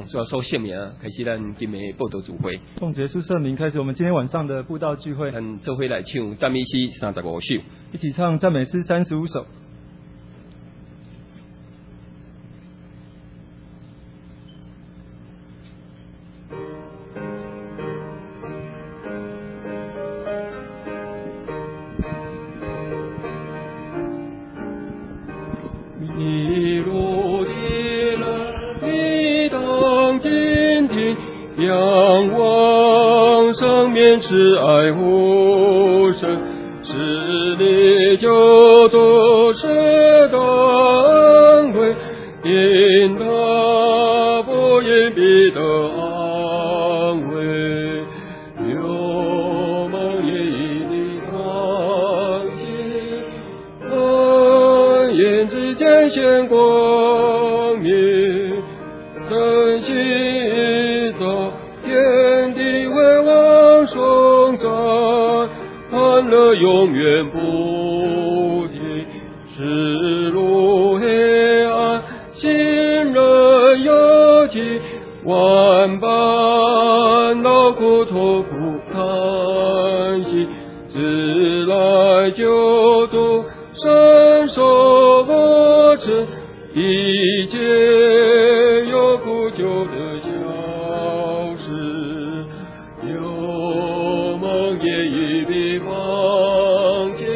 主要说姓名开始咱今日报道聚会。 奉耶稣圣名开始我们今天晚上的布道聚会。 咱做伙来唱赞美诗35首， 一起唱赞美诗35首。 仰望上面慈爱无声，是你救主是的恩惠，因他不隐蔽的安慰，有梦也已的光景，恩言之间显光明，真心天地为王颂赞，欢乐永远不停。是路黑暗，行人有情，万般劳苦痛苦叹息，自来救度，伸手呵斥，一切有苦救的消。也已比往前，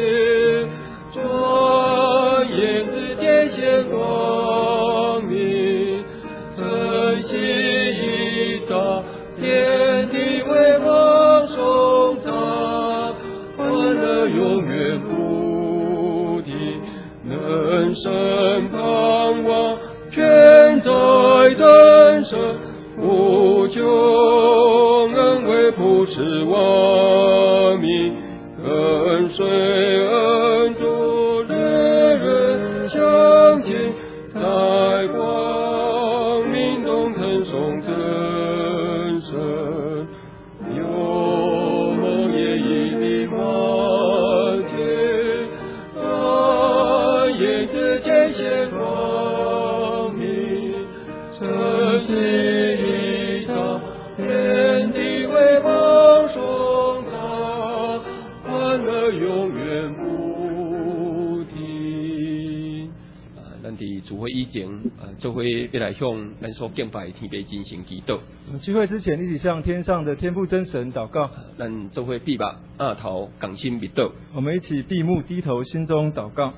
转眼之间显光明，晨曦一照，天地为王颂赞，欢乐永远不停，能生盼望，全在真神，无穷恩惠普世万民，跟随恩主，人人相见，在光明中称颂真神，有梦也已比光前，转眼之间显光明，晨曦一照，天地为王颂赞，欢乐永远不停。咱伫聚会以前，做伙要来向咱所敬拜的天父真神祈祷。 我们聚会之前，一起向天上的天父真神祷告。 咱做伙闭目额头共心密祷。 我们一起闭目低头，心中祷告。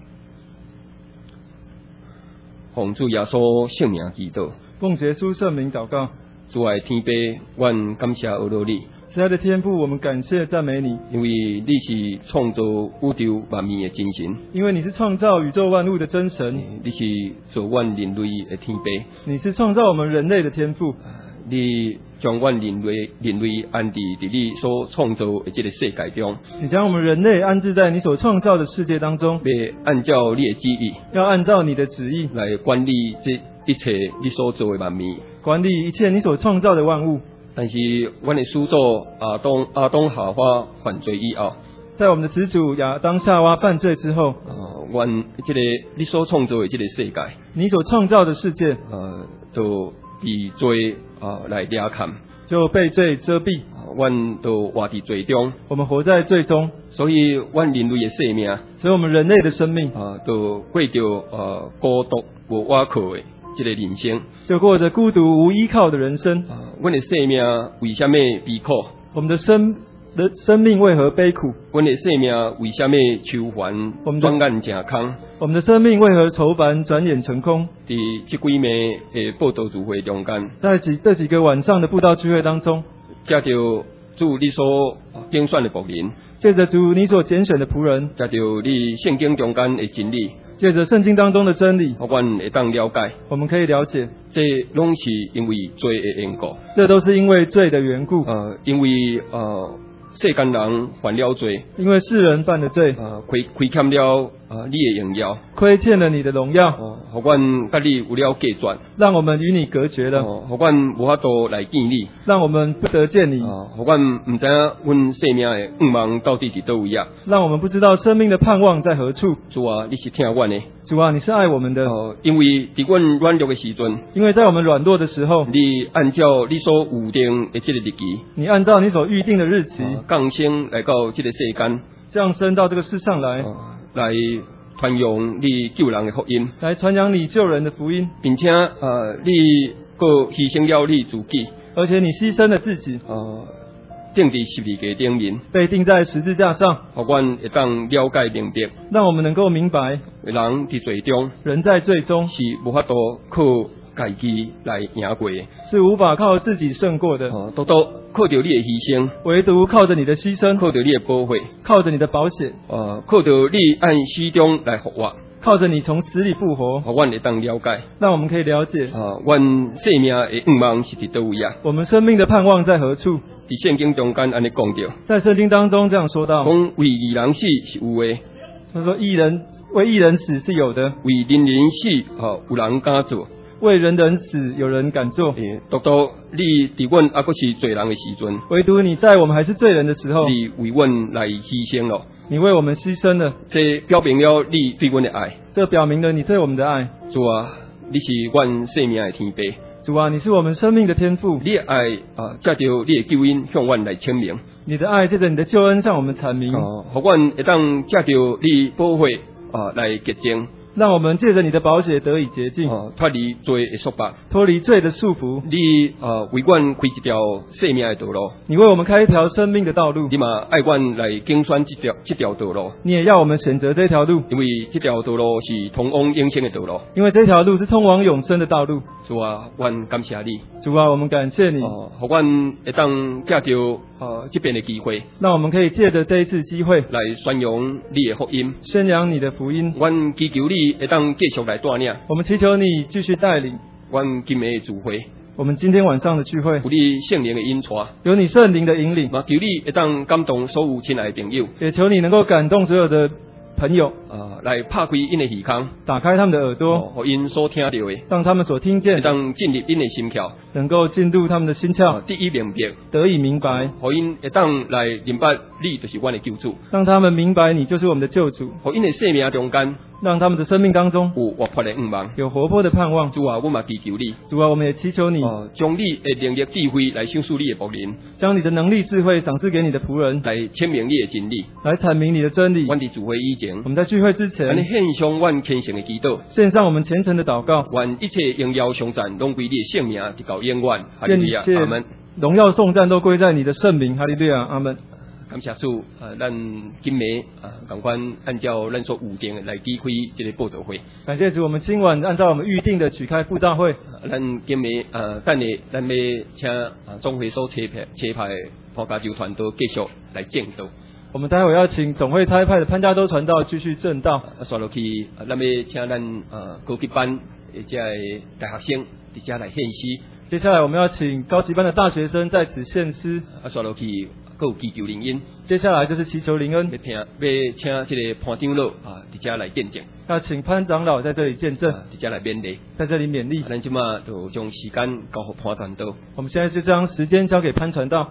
奉主耶稣圣名祈祷。 奉耶稣圣名祷告。 主爱天父，愿感谢阿罗你。 慈爱的天父，我们感谢赞美你， 因为你是创造宇宙万物的真神， 因为你是创造宇宙万物的真神， 你是造阮人类的天父， 你是创造我们人类的天父， 你将阮人类安置伫你所创造的这个世界中， 你将我们人类安置在你所创造的世界当中， 要按照你的旨意， 要按照你的旨意来管理这一切你所做的万物， 管理一切你所创造的万物。 但是，阮的始祖亚当夏娃犯罪以后， 在我们的始祖亚当夏娃犯罪之后， 阮这个你所创造的这个世界， 你所创造的世界， 就被罪来遮砍， 就被罪遮蔽， 阮就活伫罪中， 我们活在罪中， 所以阮人类的生命， 所以我们人类的生命就过着孤独无依靠的这个人生， 就过着孤独无依靠的人生。 阮的生命为什么悲苦？ 我们的生命为何悲苦？ 阮的生命为什么愁烦？转眼成空？ 我们的生命为何愁烦转眼成空？ 伫这几暝的报道聚会中间， 在这几个晚上的布道聚会当中， 借着主你所拣选的仆人， 借着主你所拣选的仆人， 借着你圣经中间的真理， 借着圣经当中的真理， 我们会当了解， 我们可以了解， 这拢是因为罪的缘故， 这都是因为罪的缘故。 因为世间人犯了罪， 因为世人犯了罪， 亏欠了你的荣耀， 亏欠了你的荣耀， 互阮甲你有了隔绝， 让我们与你隔绝了， 互阮无法度来见你， 让我们不得见你， 互阮毋知影阮生命的愿望到底伫倒位啊， 让我们不知道生命的盼望在何处。 主啊，你是听阮的， 主啊，你是爱我们的， 因为伫阮软弱的时阵， 因为在我们软弱的时候， 你按照你所预定的这个日期， 你按照你所预定的日期， 降生来到这个世间， 降生到这个世上来， 来传扬你救人的福音， 来传扬你救人的福音， 并且你搁牺牲了你自己， 而且你牺牲了自己， 钉伫十字架顶面， 被钉在十字架上， 互阮会当了解明白， 让我们能够明白， 人伫罪中， 人在罪中是无法度靠家己来赢过的， 是无法靠自己胜过的， 独独靠着你的牺牲， 唯独靠着你的牺牲， 靠着你的保护， 靠着你的保险， 靠着你按死中来复活， 靠着你从死里复活， 互阮会当了解， 让我们可以了解， 阮生命的愿望是伫倒位啊， 我们生命的盼望在何处。 伫圣经中间安尼讲着， 在圣经当中这样说到， 讲为义人死是有的， 他说为义人死是有的， 为人死有人敢做， 为人死有人敢做。 独独你伫阮还阁是罪人的时阵， 唯独你在我们还是罪人的时候， 你为阮来牺牲了， 你为我们牺牲了， 这表明了你对阮的爱， 这表明了你对我们的爱。 主啊，你是阮生命的天父。 主啊，你是我们生命的天父， 你的爱借着你的救恩向阮来证明， 你的爱借着你的救恩向我们阐明， 互阮会当借着你保护来洁净， 让我们借着你的宝血得以洁净， 脱离罪的束缚， 脱离罪的束缚。 你为阮开一条生命的道路， 你为我们开一条生命的道路， 你嘛爱阮来竞选这条道路， 你也要我们选择这条路， 因为这条道路是通往永生的道路， 因为这条路是通往永生的道路。 主啊，阮感谢你， 主啊，我们感谢你， 互阮会当借着这边的机会， 让我们可以借着这一次机会来宣扬你的福音， 宣扬你的福音。 阮祈求你会当继续来带领， 我们祈求你继续带领阮今日的聚会， 我们今天晚上的聚会， 有你圣灵的引带， 有你圣灵的引领， 嘛求你会当感动所有亲爱的朋友， 也求你能够感动所有的朋友， 来拍开因的耳孔， 打开他们的耳朵， 互因所听到的， 让他们所听见会当进入因的心窍， 能够进入他们的心窍， 得以明白， 得以明白， 互因会当来明白你就是阮的救主， 让他们明白你就是我们的救主， 互因的生命中间， 让他们的生命当中有活泼的愿望， 有活泼的盼望。 主啊，我嘛祈求你， 主啊，我们也祈求你， 将你的能力智慧来赏赐你的仆人， 将你的能力智慧赏赐给你的仆人， 来阐明你的真理， 来阐明你的真理。 阮伫聚会以前， 我们在聚会之前， 献上阮虔诚的祈祷， 献上我们虔诚的祷告， 愿一切荣耀颂赞拢归你的圣名，直到永远。哈利路亚，阿门。 荣耀颂赞都归在你的圣名，哈利路亚，阿门。 感谢主，咱今暝赶快按照咱所预定来举开这个布道会。 感谢主，我们今晚按照我们预定的举开布道会。 咱今暝等下咱要请总会所车派潘家洲传道继续来证道。 我们待会要请总会差派的潘家洲传道继续证道。 刷落去，咱要请咱高级班这大学生伫遮来献诗。 接下来我们要请高级班的大学生在此献诗。 刷落去。有祈求灵恩， 接下来就是祈求灵恩。 要请这个潘长老伫遮来见证， 要请潘长老在这里见证， 伫遮来勉励， 在这里勉励。 咱即马就将时间交给潘传道。 我们现在就将时间交给潘传道。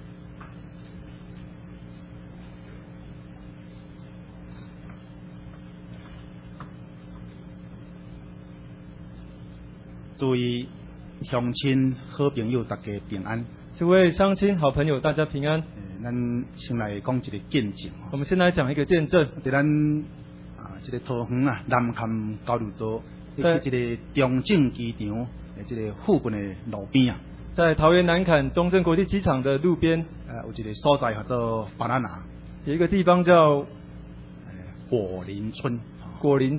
诸位乡亲、好朋友，大家平安。 诸位乡亲、好朋友，大家平安。 咱先来讲一个见证。 我们先来讲一个见证。 在咱这个桃园南崁交流道，这个中正机场这个附近的路边在桃园南崁中正国际机场的路边， 有一个所在叫做巴拿拿， 有一个地方叫果林村。 果林村，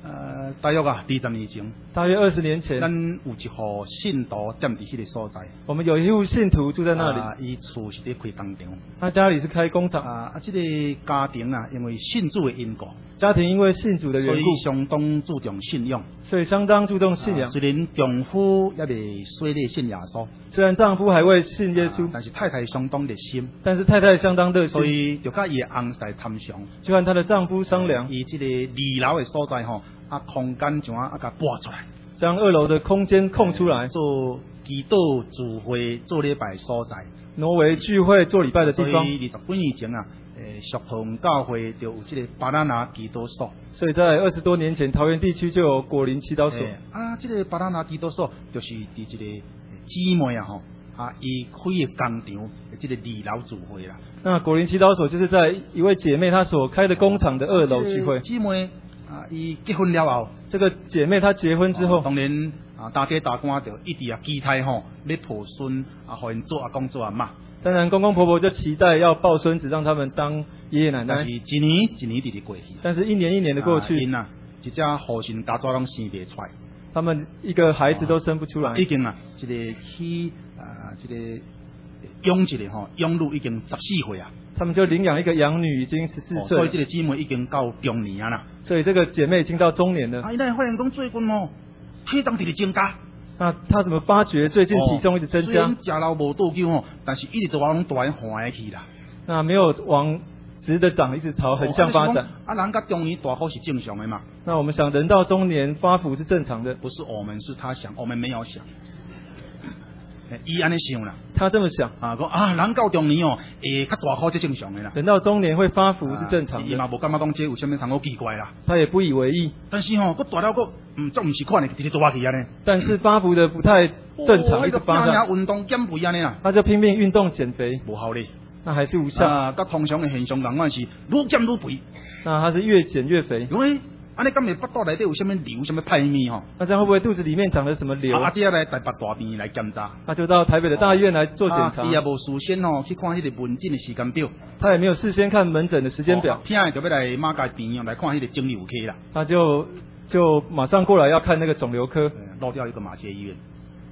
大约20年前， 大约20年前， 咱有一户信徒踮伫迄个所在。 我们有一户信徒住在那里， 伊厝是咧开工厂。 他家里是开工厂。 这个家庭啊，因为信主的因故， 家庭因为信主的缘所以故， 相当注重信仰。 所以相当注重信仰。 虽然丈夫也未说咧信耶稣， 虽然丈夫还未信耶稣， 但是太太相当热心。 但是太太相当热心， 所以就甲伊的翁在谈详， 就和她的丈夫商量， 伊这个2楼的所在吼，空间怎啊甲拨出来， 将2楼的空间空出来， 做祈祷聚会、做礼拜所在， 挪为聚会做礼拜的地方。 所以20几年前啊，属同教会就有这个巴拿拿祈祷所。 所以在20多年前，桃园地区就有果林祈祷所。 这个巴拿拿祈祷所就是伫这个姊妹啊吼，伊开的工厂，这个2楼聚会啦。 那果林祈祷所就是在一位姐妹她所开的工厂的2楼聚会。 姊妹伊结婚了后， 这个姐妹她结婚之后， 当然大家大官就一直期待吼，要抱孙互因做阿公做阿嬷。 当然公公婆婆就期待要抱孙子，让他们当爷爷奶奶。 但是一年一年地过去， 但是一年一年的过去， 因一只后生家族拢生不出来， 他们一个孩子都生不出来。 已经这个去这个养一个养女已经14岁啊。 他们就领养一个养女，已经14岁， 所以这个姊妹已经到中年啊啦。 所以这个姐妹已经到中年了。 伊那发现讲最近体重直直增加。 那她怎么发觉最近体重一直增加？ 虽然食老无倒酒但是一直都往大环去啦。 那没有往直的长，一直朝横向发展。 人到中年大腹是正常的嘛。 那我们想，人到中年发福是正常的。 不是我们，是他想，我们没有想。伊安尼想啦， 他这么想讲人到中年较大块是正常的啦。 人到中年会发福是正常的。 伊嘛无感觉讲这有啥物通好奇怪啦。 他也不以为意。 但是佮大了佮这唔是款的，直直大去安尼。 但是发福的不太正常，一直发展。 运动减肥安尼啦。 他就拼命运动减肥， 无效力。 那还是无效。 甲通常的现象同款是愈减愈肥。 那他是越减越肥。 因为安尼敢会腹肚内底有啥物瘤、啥物歹物吼？ 那这样会不会肚子里面长了什么瘤？ 这来台北大病来检查。 那就到台北的大医院来做检查。 伊也无事先去看迄个门诊的时间表。 他也没有事先看门诊的时间表。 听就要来马街病来看迄个肿瘤科啦。 他就马上过来要看那个肿瘤科。 漏掉一个马偕医院。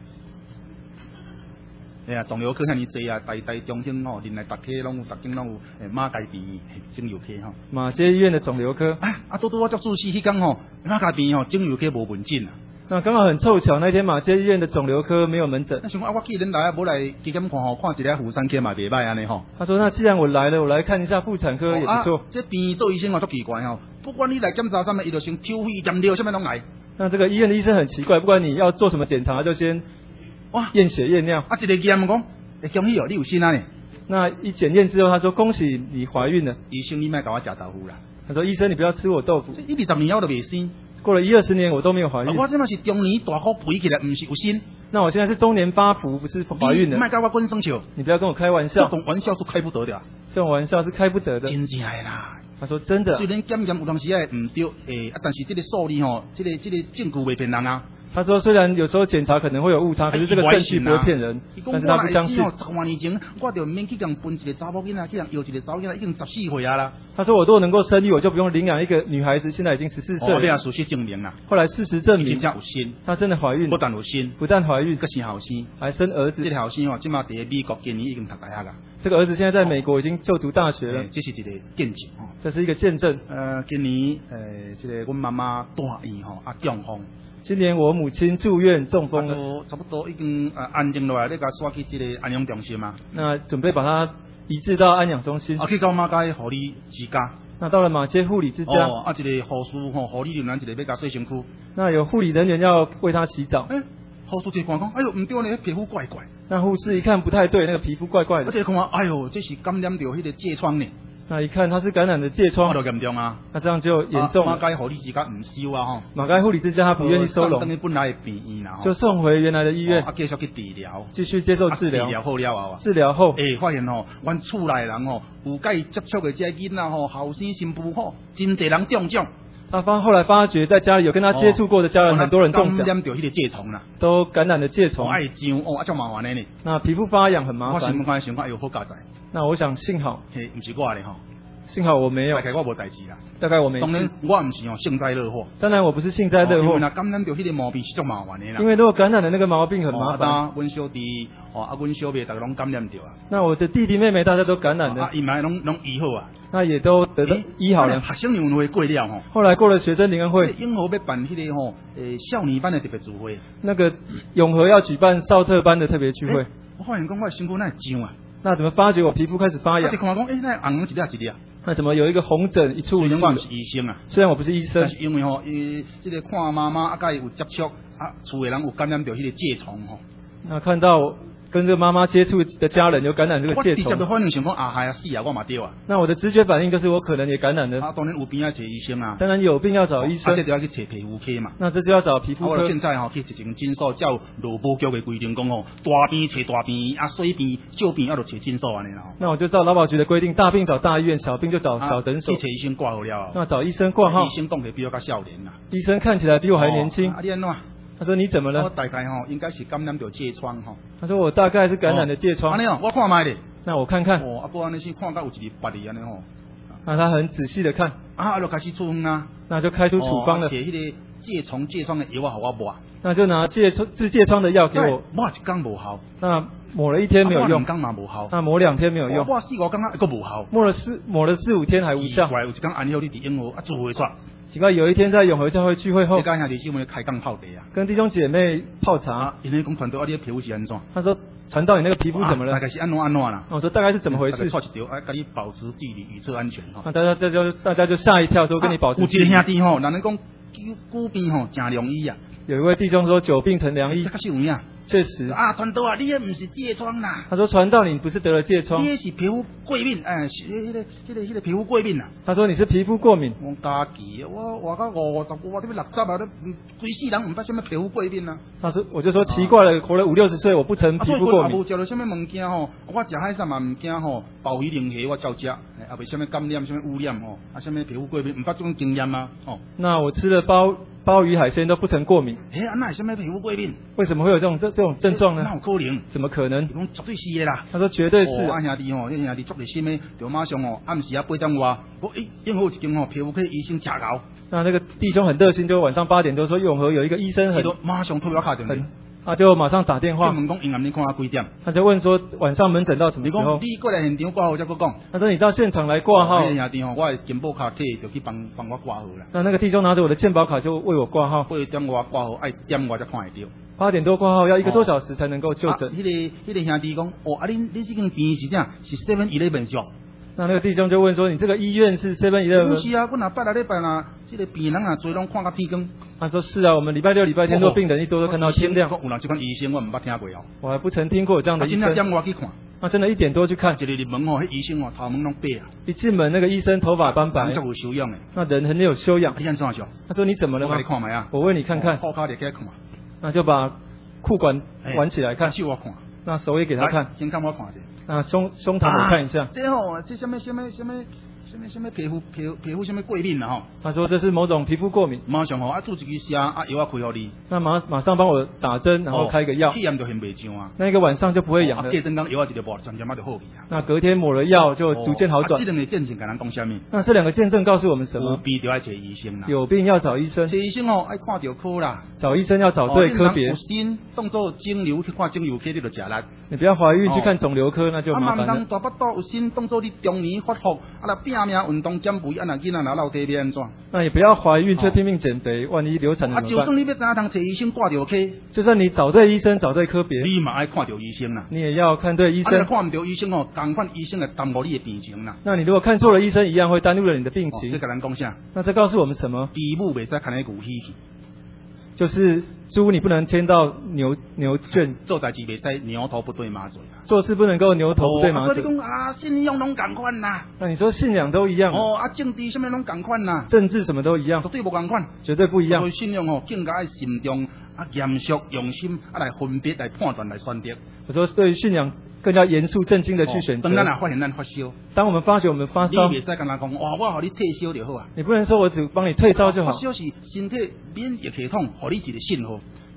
肿瘤科遐尼济啊，台中间连来逐间拢有马街病肿瘤科吼。马偕医院的肿瘤科。 多我做注视迄天马街病肿瘤科无门诊啊。 那刚好很凑巧，那天马偕医院的肿瘤科没有门诊。 那想我既然来无来体检看一下妇产科嘛袂歹安尼吼。 他说那既然我来了，我来看一下妇产科也不错。 这病做医生足奇怪不管你来检查啥物，伊就先抽血验尿，啥物拢来。 那这个医院的医生很奇怪，不管你要做什么检查，就先验血验尿。 一个验讲，恭喜你有心啊呢。 那一检验之后，他说恭喜你怀孕了。 医生你莫甲我食豆腐啦。 他说医生你不要吃我豆腐。 这20年我都未生。 过了20年我都没有怀孕。 我这嘛是中年大腹肥起来，唔是有心。 那我现在是中年发福，不是怀孕的。 莫甲我滚生笑。 你不要跟我开玩笑。 这种玩笑是开不得的。 这种玩笑是开不得的。 真正的啦。 他说真的。 虽然检验有当时唔对，但是这个数字这个证据袂骗人啊。 他说虽然有时候检查可能会有误差，可是这个证据不会骗人。但是他不相信。 10多年前我就免去人分一个查某囡仔，去人要一个查某囡仔，已经14岁啊啦。 他说我如果能够生育，我就不用领养一个女孩子，现在已经14岁了。 对啊，事实证明啊。 后来事实证明， 真正有心， 她真的怀孕， 不但有心， 不但怀孕， 还生后生， 还生儿子。 这个后生即马伫美国今年已经读大学啦。 这个儿子现在在美国已经就读大学了。 这是一个见证这是一个见证。 今年这个阮妈妈大意中风。 今年我母亲住院中风了， 差不多已经安定落来，你甲刷去这个安养中心嘛。 那准备把她移植到安养中心。 去到马街护理之家。 那到了马街护理之家。 一个护士护理人员一个要甲洗身躯。 那有护理人员要为她洗澡。 护士一看讲，哎呦，唔对呢，皮肤怪怪。 那护士一看不太对，那个皮肤怪怪的。 我就看，哎呦，这是感染到迄个疥疮呢。 那一看他是感染的疥疮， 就严重啊！ 那这样就严重了。 马街护理之家唔收啊马街护理之家他不愿意收容， 本来的病院啦， 就送回原来的医院， 继续去治疗， 继续接受治疗。 治疗好了后， 治疗后， 发现阮厝内人有甲伊接触的这囡仔后生新妇真侪人中奖。 他后来发觉，在家里有跟他接触过的家人，很多人中奖， 感染到迄个疥疮啦， 都感染了疥疮。 爱痒这麻烦的呢。 那皮肤发痒很麻烦。 我想看，哎呦，好佳哉。 那我想幸好， 不是我的幸好我没有大，概我无代志啦。 大概我没当然事。 我唔是幸灾乐祸。 当然我不是幸灾乐祸因为，若感染到迄个毛病是足麻烦的啦。 因为如果感染的那个毛病很麻烦。 阮小弟阮小妹大家拢感染着啊。 那我的弟弟妹妹大家都感染啊， 了， 伊嘛拢医好啊。 那也都得到医好了。 学生联欢会过了吼。 后来过了学生联欢会， 永和要办迄个少年班的特别聚会。 那个永和要举办少特班的特别聚会， 我发现讲我的身躯那痒啊。 那怎么发觉我皮肤开始发痒我？看讲，那红一粒一粒。 那怎么有一个红疹一处一处的？ 虽然我不是医生啊， 虽然我不是医生但，是因为这个看妈妈甲伊有接触厝的人有感染到迄个疥虫那看到跟这个妈妈接触的家人有感染这个疥我直接就虫， 反应想讲害啊死啊，我嘛对啊。 那我的直觉反应就是我可能也感染了。 当然有病要找医生啊。 当然有病要找医生这，就要去找皮肤科嘛。 那这就要找皮肤科。 我现在去一间诊所，照劳保局的规定讲大病找大病，小病小病要就找诊所安尼啦。 那我就照劳保局的规定，大病找大医院，小病就找小诊所。 去找医生挂号了。 那找医生挂号， 医生讲起比我较少年啦。 医生看起来比我还年轻。 你安怎？ 他说你怎么我了？ 大概应该是感染到疥疮他说我大概是感染的疥疮安。尼我看卖咧。 那我看看， 不安尼先看到有一日八日安尼那他很仔细的看， 就开始处方啊。 那就开出处方了， 摕迄个疥疮的药互我抹。 那就拿治疥疮的药给我， 抹一天无效。 那抹了1天没有用， 抹2天嘛无效。 那抹2天没有用， 抹4、5天还佫无效。 抹了4、5天还无效。 奇怪，有一天安尼你伫永和聚会煞。 奇怪，有一天在永和教会聚会后你，跟兄弟姊妹开讲泡茶啊。 跟弟兄姐妹泡茶， 因为讲传到你的皮肤是安怎？ 他说传到你那个皮肤怎么了？ 大概是安怎啦。 我说大概是怎么回事？ 错一条，跟你保持距离，以测安全那大家就吓一跳，说跟你保持有距离。 一个兄弟人讲久病真良医啊。 有一位弟兄说久病成良医这，个是有影。 确实。 传到你也不是疥疮啦。 他说传到你不是得了疥疮， 你是皮肤过敏，是迄个皮肤过敏啊。 他说你是皮肤过敏。 我家己，我活到50，我这边60啊，规世人唔捌什么皮肤过敏啊。 我就说奇怪了，活了50、60岁，我不曾皮肤过敏。 无食到什么物件我食海产嘛唔惊鲍鱼鳞虾我照食，未什么感染、什么污染什么皮肤过敏，唔捌这种经验啊那我吃了鲍鱼海鲜都不曾过敏， 那是什么皮肤过敏？ 为什么会有这种症状呢？ 那有可能？ 怎么可能？ 讲绝对是的啦。 他说绝对是。 兄弟迄兄弟足热心的，就马上暗时8点外，永和有一间皮肤科医生真搞。 那个弟兄很热心，就晚上8点多说永和有一个医生马上推我卡电话。 他就马上打电话。 问讲因暗你看几点？ 他就问说晚上门诊到什么时候？ 你过来现场挂号再讲。 他说你到现场来挂号。 兄弟我的健保卡摕就去帮我挂号啦。 那个弟兄拿着我的健保卡就为我挂号。 8点外挂号，爱点外才看会到。 8点多挂号要1个多小时才能够就诊。 迄个兄弟讲，你这间病是啥？是 7-11 是吧？ 那个弟兄就问说，你这个医院是 7-11？ 是啊，我若拜礼拜啦，这个病人啊，最拢看到天光。 他说是啊，我们礼拜6、礼拜天，病人一多都看到天亮。 有人这款医生我唔捌听过哦。 我还不曾听过有这样的医生。 今天点我去看。 那真的1点多去看。 一入门迄医生头毛拢白啊。 一进门那个医生头发斑白。 有修养诶。 那人很有修养。 你看怎样？ 他说你怎么了吗？ 我给你看卖啊。 我为你看看。 裤卡就给他看。 那就把裤管挽起来看。 手我看。 那手也给他看。 先看我看一下。 那胸膛我看一下。 这什么皮肤什么过敏啊？ 他说这是某种皮肤过敏。 马上做一支痧药开给你。 那马上帮我打针，然后开个药。 体验就很袂上啊。 那一个晚上就不会痒了。 隔阵药一直抹，渐渐就好去啊。 那隔天抹了药就逐渐好转。 这两个见证跟咱讲什么？ 那这2个见证告诉我们什么？ 有病就要找医生啦。 有病要找医生。 找医生爱看到科啦。 找医生要找对科别。 有心当做肿瘤去看肿瘤科，你就食力。 你不要怀孕去看肿瘤科，那就麻烦了。 大腹肚有心当做你中年发福，来拼命运动减肥，那囡仔拿老爹变安怎？ 那也不要怀孕却拼命减肥，万一流产了怎么办？ 就算你要怎样找医生挂掉科， 就算你找对医生找对科别， 你嘛爱看到医生啦。 你也要看对医生。 看唔到医生同款医生来耽误你的病情啦。 那你如果看错了医生，一样会耽误了你的病情。 这跟咱讲啥？ 那这告诉我们什么？ 猪母袂使看那牛喜去。 就是猪你不能牵到牛圈， 做代志袂使牛头不对马嘴啊。 做事不能够牛头不对马嘴。 你讲信仰拢共款啦。 那你说信仰都一样。 政治什么拢共款啦。 政治什么都一样。 绝对无共款。 绝对不一样。 所以信仰更加慎重严肃用心来分别来判断来选择。 我说对于信仰更加严肃正经的去选择。 当咱发现咱发烧， 当我们发觉我们发烧， 你袂使跟他讲我给你退烧就好啊。 你不能说我只帮你退烧就好。 发烧是身体免疫系统给你一个信号。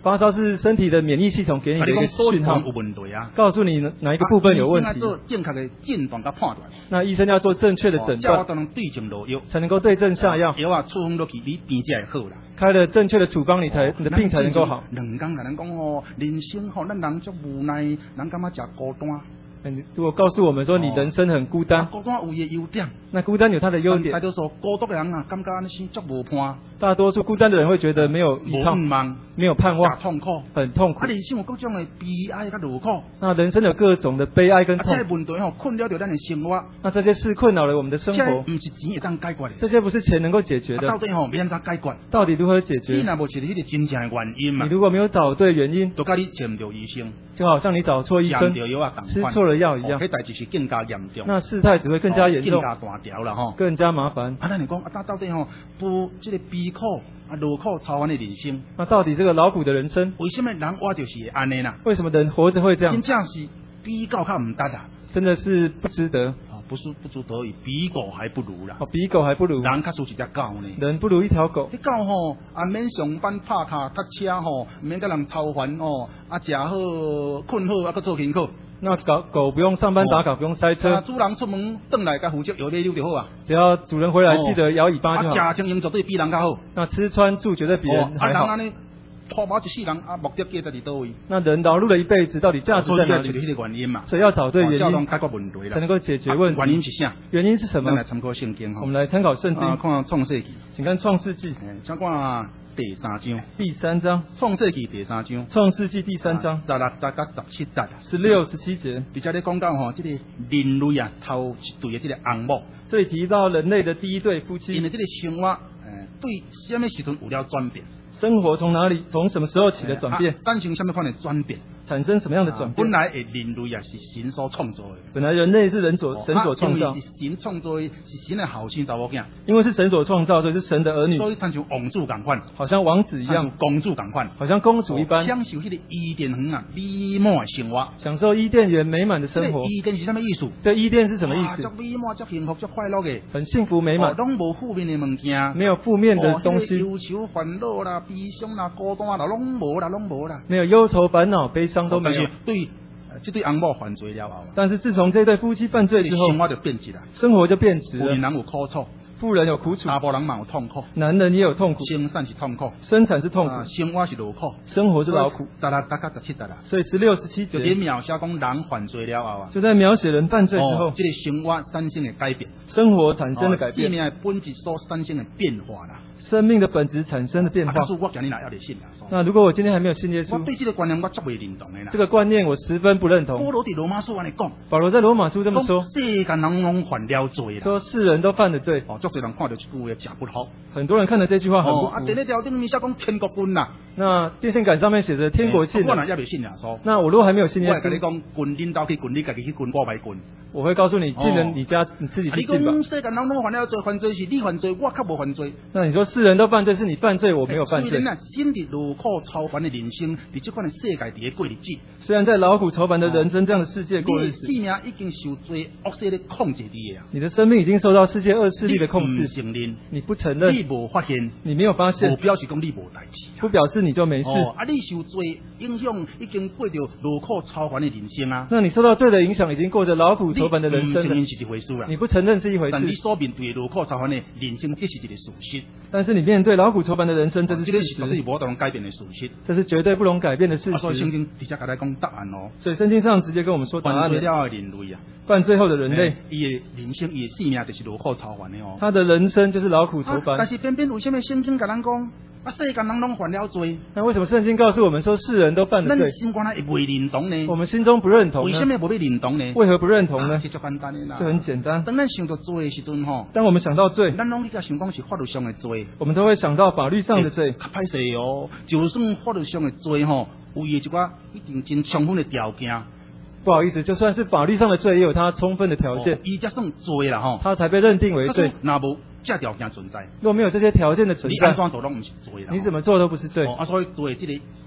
发烧是身体的免疫系统给你的一个讯号， 有问题啊， 告诉你哪一个部分有问题。 医生要做正确的诊断甲判断。 那医生要做正确的诊断， 才能对症落药， 才能够对症下药。 药啊处方落去，你病才会好啦。 开了正确的处方，你的病才能够好。 两工来人讲人生咱人足无奈，人感觉真孤单。 如果告诉我们说你人生很孤单， 孤单有伊的优点， 那孤单有它的优点。 大多数孤独的人啊，感觉安生足无伴。 大多数孤单的人会觉得没有依靠，没有盼望， 痛苦， 很痛苦。 人生有各种的悲哀甲劳苦。 那人生有各种的悲哀跟痛。 这个问题困扰着咱的生活。 那这些事困扰了我们的生活。 不是钱会当解决的。 这些不是钱能够解决的。 到底要怎解决？ 到底如何解决？ 你若无找到迄个真正的原因嘛？ 你如果没有找对原因， 就甲你找唔到医生， 就好像你找错医生，吃错了药一样。 迄代志是更加严重。 那事态只会更加严重， 更加大条了更加麻烦。 咱来讲到底不这个悲苦劳苦操烦的人生。 那到底这个劳苦的人生， 为什么人活就是会安尼啦？ 为什么人活着会这样？ 真正是比较较唔得啊！ 真的是不值得。 不是不值得，比狗还不如啦。 比狗还不如。 人较输一条狗呢。 人不如一条狗。 迄狗免上班拍卡搭车免甲人操烦食好困好搁做辛苦。 那狗不用上班打卡，不用塞车。 主人出门回来，甲负责摇尾溜就好啊。 只要主人回来记得摇尾巴就好。 食穿用绝对比人较好。 那吃穿住绝对比人还好。 拖毛一世人目的价在伫倒位？ 那人劳碌了一辈子，到底价值在哪里？所以要找对原因，才能够解决问题。 原因是啥？ 原因是什么？ 来参考圣经我们来参考圣经。 看创世纪， 请看创世纪。 请看第3章。 第3章。 创世纪第3章。 创世纪第3章。 16 到17节。 16、17节。 而且咧讲到这个人类头一对的这个翁某。 这里提到人类的第一对夫妻。 因为这个生活对什么时阵有了转变？ 生活从什么时候起的转变？ 产生什么款的转变？ 产生什么样的转变？ 本来人类是神所创造的。 本来人类是神所创造。 是神创造的，是神的后生查某囝。 因为是神所创造，所以是神的儿女。 所以他像王子同款， 好像王子一样， 公主同款， 好像公主一般， 享受迄个伊甸园美满的生活， 享受伊甸园美满的生活。 伊甸是什么意思？ 这伊甸是什么意思？ 足美满、足幸福、足快乐的， 很幸福美满， 拢无负面的物件， 没有负面的东西， 忧愁、烦恼啦、悲伤啦、孤单啦，拢无啦， 没有忧愁、烦恼、悲伤都没有。 这对翁某犯罪了后， 但是自从这对夫妻犯罪之后， 生活就变质了， 生活就变质了。 人有苦楚， 妇人有苦楚， 查甫人嘛有痛苦， 男人也有痛苦， 生产是痛苦， 生产是痛苦， 生活是劳苦， 生活是劳苦。 16到17节啦， 所以16、17节就描写讲人犯罪了后， 就在描写人犯罪之后， 这个生活产生的改变， 生活产生的改变， 生命的本质所产生的变化啦。 生命的本质产生的变化。 我今日要来信啦。 那如果我今天还没有信耶稣， 我对这个观念我足未认同的啦。 这个观念我十分不认同。 保罗在罗马书安尼讲， 保罗在罗马书这么说： 世间人拢犯了罪啦。 说世人都犯了罪。 足多人看到这句话食不好。 很多人看到这句话很不服。 第那条顶面写讲天国军啦。 那电线杆上面写着天国信。 我哪也未信耶稣。 那我如果还没有信耶稣， 我跟你讲，军领导去军，你家己去军，我袂军。 我会告诉你，进人你家你自己去进吧。 你讲世间人拢犯了罪，犯罪是你犯罪，我较无犯罪。 那你说世人都犯罪，是你犯罪，我没有犯罪。 虽然心地劳苦操烦的人生，在这款的世界伫咧过日子。 虽然在劳苦愁烦的人生这样的世界过日子， 你的生命已经受罪恶势力控制的啊！ 你的生命已经受到世界恶势力的控制。 承认， 你不承认， 你无发现， 你没有发现， 不表示讲你无代志， 不表示你就没事。 你受罪影响，已经过着劳苦操烦的人生啊！ 那你受到罪的影响，已经过着劳苦愁烦的人生了。 是一回事啦， 你不承认是一回事。 但你所面对劳苦操烦的人生，这是一个事实。 但是你面对劳苦愁烦的人生，这是事实， 这是无能改变的事实。 这是绝对不能改变的事实。 所以圣经直接甲咱讲答案哦。 所以圣经上直接跟我们说答案。 犯罪了的人类啊， 犯罪后的人类， 伊的人生、伊的生命就是劳苦操烦的哦。 他的人生就是劳苦愁烦。 但是偏偏为什么圣经甲咱讲？世间人拢犯了罪， 那为什么圣经告诉我们说世人都犯了罪？ 咱心肝也未认同呢？ 我们心中不认同呢？ 为什么不被认同呢？ 为何不认同呢？ 这就简单的啦， 这很简单。 当咱想到罪的时阵吼， 当我们想到罪， 咱拢比较想讲是法律上的罪， 我们都会想到法律上的罪。 较歹势哦，就算法律上的罪吼，有伊一寡一定真充分的条件。 不好意思，就算是法律上的罪，也有它充分的条件， 伊才算罪啦吼， 它才被认定为罪。 那无这条件存在， 若没有这些条件的存在， 你安怎做拢不是罪啦。 你怎么做都不是罪。 所以罪这个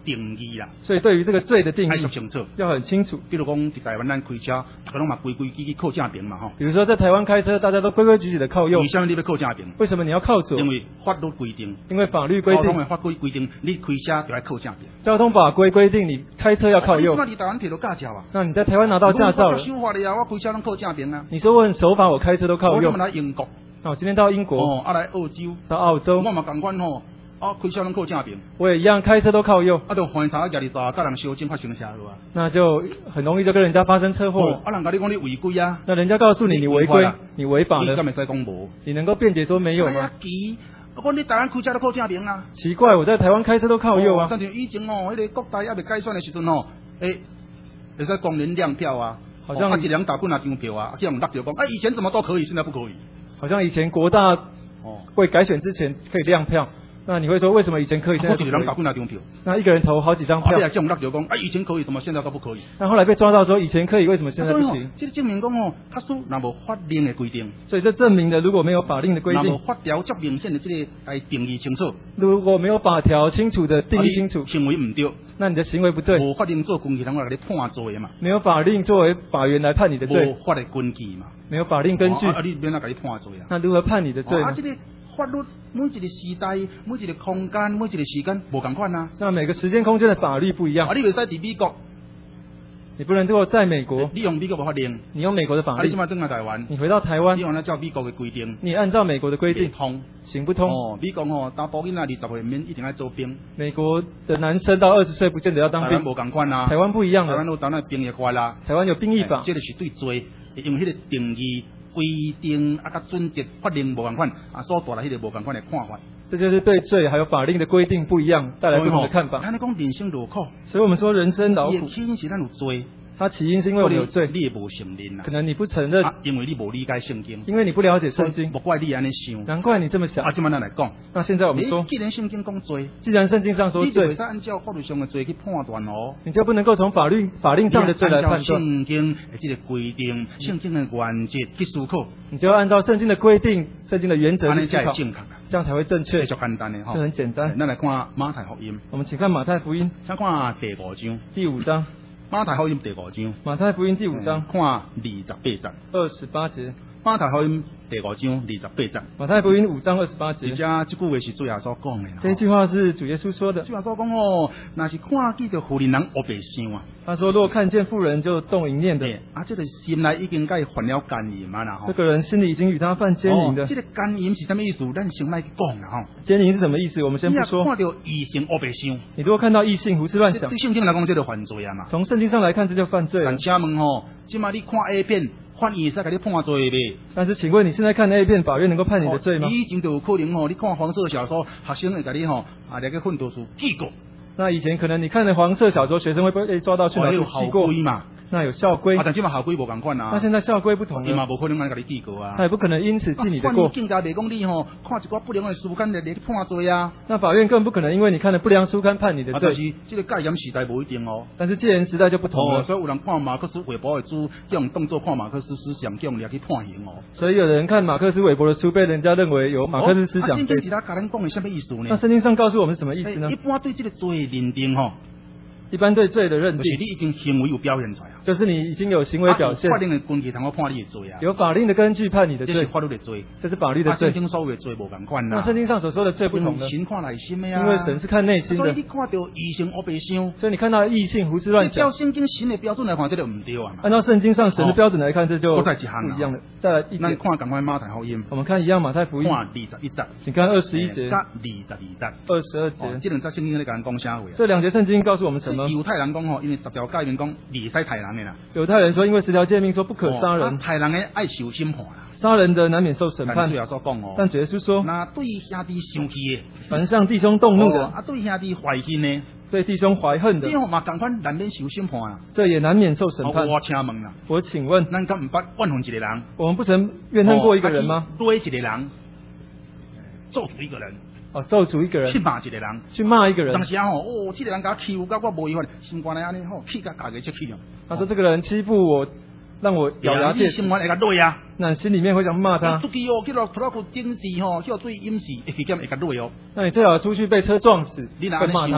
定义啦。 所以对于这个罪的定义要清楚， 要很清楚。 比如讲，在台湾咱开车，大家拢嘛规规矩矩靠正边嘛吼。 比如说在台湾开车，大家都规规矩矩的靠右。 为什么你要靠正边？ 为什么你要靠左？ 因为法律规定。 因为法律规定。 交通的法规规定，你开车就要靠正边。 交通法规规定你开车要靠右。 那你台湾摕到驾照啊？ 那你在台湾拿到驾照了？ 修法的呀，我开车拢靠正边啊。 你说我很守法，我开车都靠右。 我来英国。 那我今天到英国。 来澳洲。 到澳洲。 我嘛同款吼。开车拢靠正边， 我也一样，开车都靠右。 就犯查廿二大，跟人相争发生车祸啊。 那就很容易就跟人家发生车祸了。 人家你讲你违规啊， 那人家告诉你违规，你违法了， 你敢会使讲无？ 你能够辩解说没有吗？ 我你台湾开车都靠正边啊。 奇怪，我在台湾开车都靠右啊。 像以前迄个国台还未改选的时阵会使公民亮票啊， 好像一两大本啊张票啊，叫人落着讲，以前怎么都可以，现在不可以。 好像以前国大未改选之前可以亮票。那你会说为什么以前可以，现在不可以？那一个人投好几张票。 以前可以，怎么现在都不可以？ 那后来被抓到说以前可以，为什么现在不行？ 这证明讲他说那无法令的规定。 所以这证明了如果没有法令的规定， 那无法条较明显的这个来定义清楚。 如果没有法条清楚的定义清楚， 行为唔对， 那你的行为不对。 无法令做根据，人来给你判罪嘛。 没有法令作为法院来判你的罪。 无法的根据嘛。 没有法令根据。 你免来给你判罪啊？ 那如何判你的罪呢？ 法律每一个时代、每一个空间、每一个时间无同款啊。 那每个时间空间的法律不一样。 你袂使伫美国， 你不能够在美国。 你用美国的法令， 你用美国的法律。 你现在回来台湾， 你回到台湾， 你按照美国的规定， 你按照美国的规定通行不通？ 美国打甫囡仔20岁免一定要做兵。 美国的男生到20岁不见得要当兵。 台湾无同款啊。 台湾不一样了。 台湾有当然兵役法啦。 台湾有兵役法。 这就是对罪，用迄个定义。规定甲准则法令无同款所带来迄个无同款的看法。 这就是对罪还有法令的规定不一样，带来不同的看法。 咱讲人生劳苦， 所以我们说人生劳苦。 起因是咱有罪， 它起因是因为我们有罪， 你也无承认啊。 可能你不承认， 因为你无理解圣经， 因为你不了解圣经。 不怪你安尼想， 难怪你这么想。 这么咱来讲， 那现在我们说， 既然圣经讲罪， 既然圣经上说罪， 你就按照法律上的罪去判断哦。 你就不能够从法令上的罪来判断。 圣经这个规定，圣经的原则去思考。 你就要按照圣经的规定、圣经的原则去思考，这样才会正确。 就简单的哈， 这很简单。 咱来看马太福音。 我们请看马太福音， 先看第5章。 第5章。 马太福音第5章。 马太福音第5章， 看28节。 28节。 马太福音第5章28节。 马太福音5章28节。 这句话是主耶稣讲的。 这句话是主耶稣说的。 主耶稣讲那是看见着妇人人黑白想啊。 他说，如果看见妇人就动淫念的， 这个心内已经该犯了奸淫嘛啦。 这个人心里已经与他犯奸淫的。 这个奸淫是什么意思？咱先来讲啦奸淫是什么意思？我们先不说。 看到异性黑白想， 你如果看到异性胡思乱想， 对圣经来讲，这就犯罪啊嘛。 从圣经上来看，这就犯罪了。 但请问今麦你看 A 片，法院使给你判罪未？ 但是请问你现在看 A 片，法院能够判你的罪吗？ 以前就有可能你看黄色小说，学生会给你那个训导处记过。 那以前可能你看了黄色小说，学生会被抓到训导处记过嘛？ 那有校规， 但今嘛校规无同款啊。 那现在校规不同了， 你嘛无可能来给你记过啊。 他也不可能因此记你的过。 更加别讲你看一寡不良的书刊来判罪啊。 那法院更不可能因为你看了不良书刊判你的罪。 但是这个戒严时代不一定哦。 但是戒严时代就不同了。 所以有人看马克思韦伯的书，叫人当作看马克思思想，叫人来去判刑哦。 所以有人看马克思韦伯的书，被人家认为有马克思思想。 圣经其他甲咱讲的什么意思呢？ 那圣经上告诉我们什么意思呢？ 一般对这个罪认定一般对罪的认定， 就是你已经行为有表现出来啊， 就是你已经有行为表现。 法令的根据，通我判你的罪啊。 有法令的根据判你的罪， 这是法律的罪， 这是法律的罪。 圣经所有的罪无同款啦。 那圣经上所说的罪不同的， 神看内心的呀。 因为神是看内心的。 所以你看到异性黑白想， 所以你看到异性胡思乱想。 照圣经神的标准来看，这就唔对啊嘛。 按照圣经上神的标准来看，这就不一样的。再来一节， 那看赶快马太福音， 我们看一样马太福音， 看21节， 请看21节、 22 节。 这两节圣经在讲讲啥话？ 这两节圣经告诉我们什么？ 犹太人讲因为10条诫命讲未使杀人的啦。 犹太人说，因为10条诫命说不可杀人， 杀人的爱受审判啦。 杀人的难免受审判。但主耶稣说， 那对兄弟生气的， 凡向弟兄动怒的， 对兄弟怀恨的， 对弟兄怀恨的， 这嘛同款难免受审判啊。 这也难免受审判。 我请问啦， 我请问， 咱敢唔捌怨恨一个人？ 我们不曾怨恨过一个人吗？ 对一个人，咒诅一个人。 咒诅一个人， 去骂一个人， 去骂一个人。 当时这个人甲我欺负，甲我无依法，心肝内安尼气甲家己出气了。 他说这个人欺负我，让我咬牙切齿。 心肝会甲累啊， 那心里面会想骂他。 出去去落拖拉库警示去做淹死，会甲累哦。 那你最好出去被车撞死， 你拿骂他。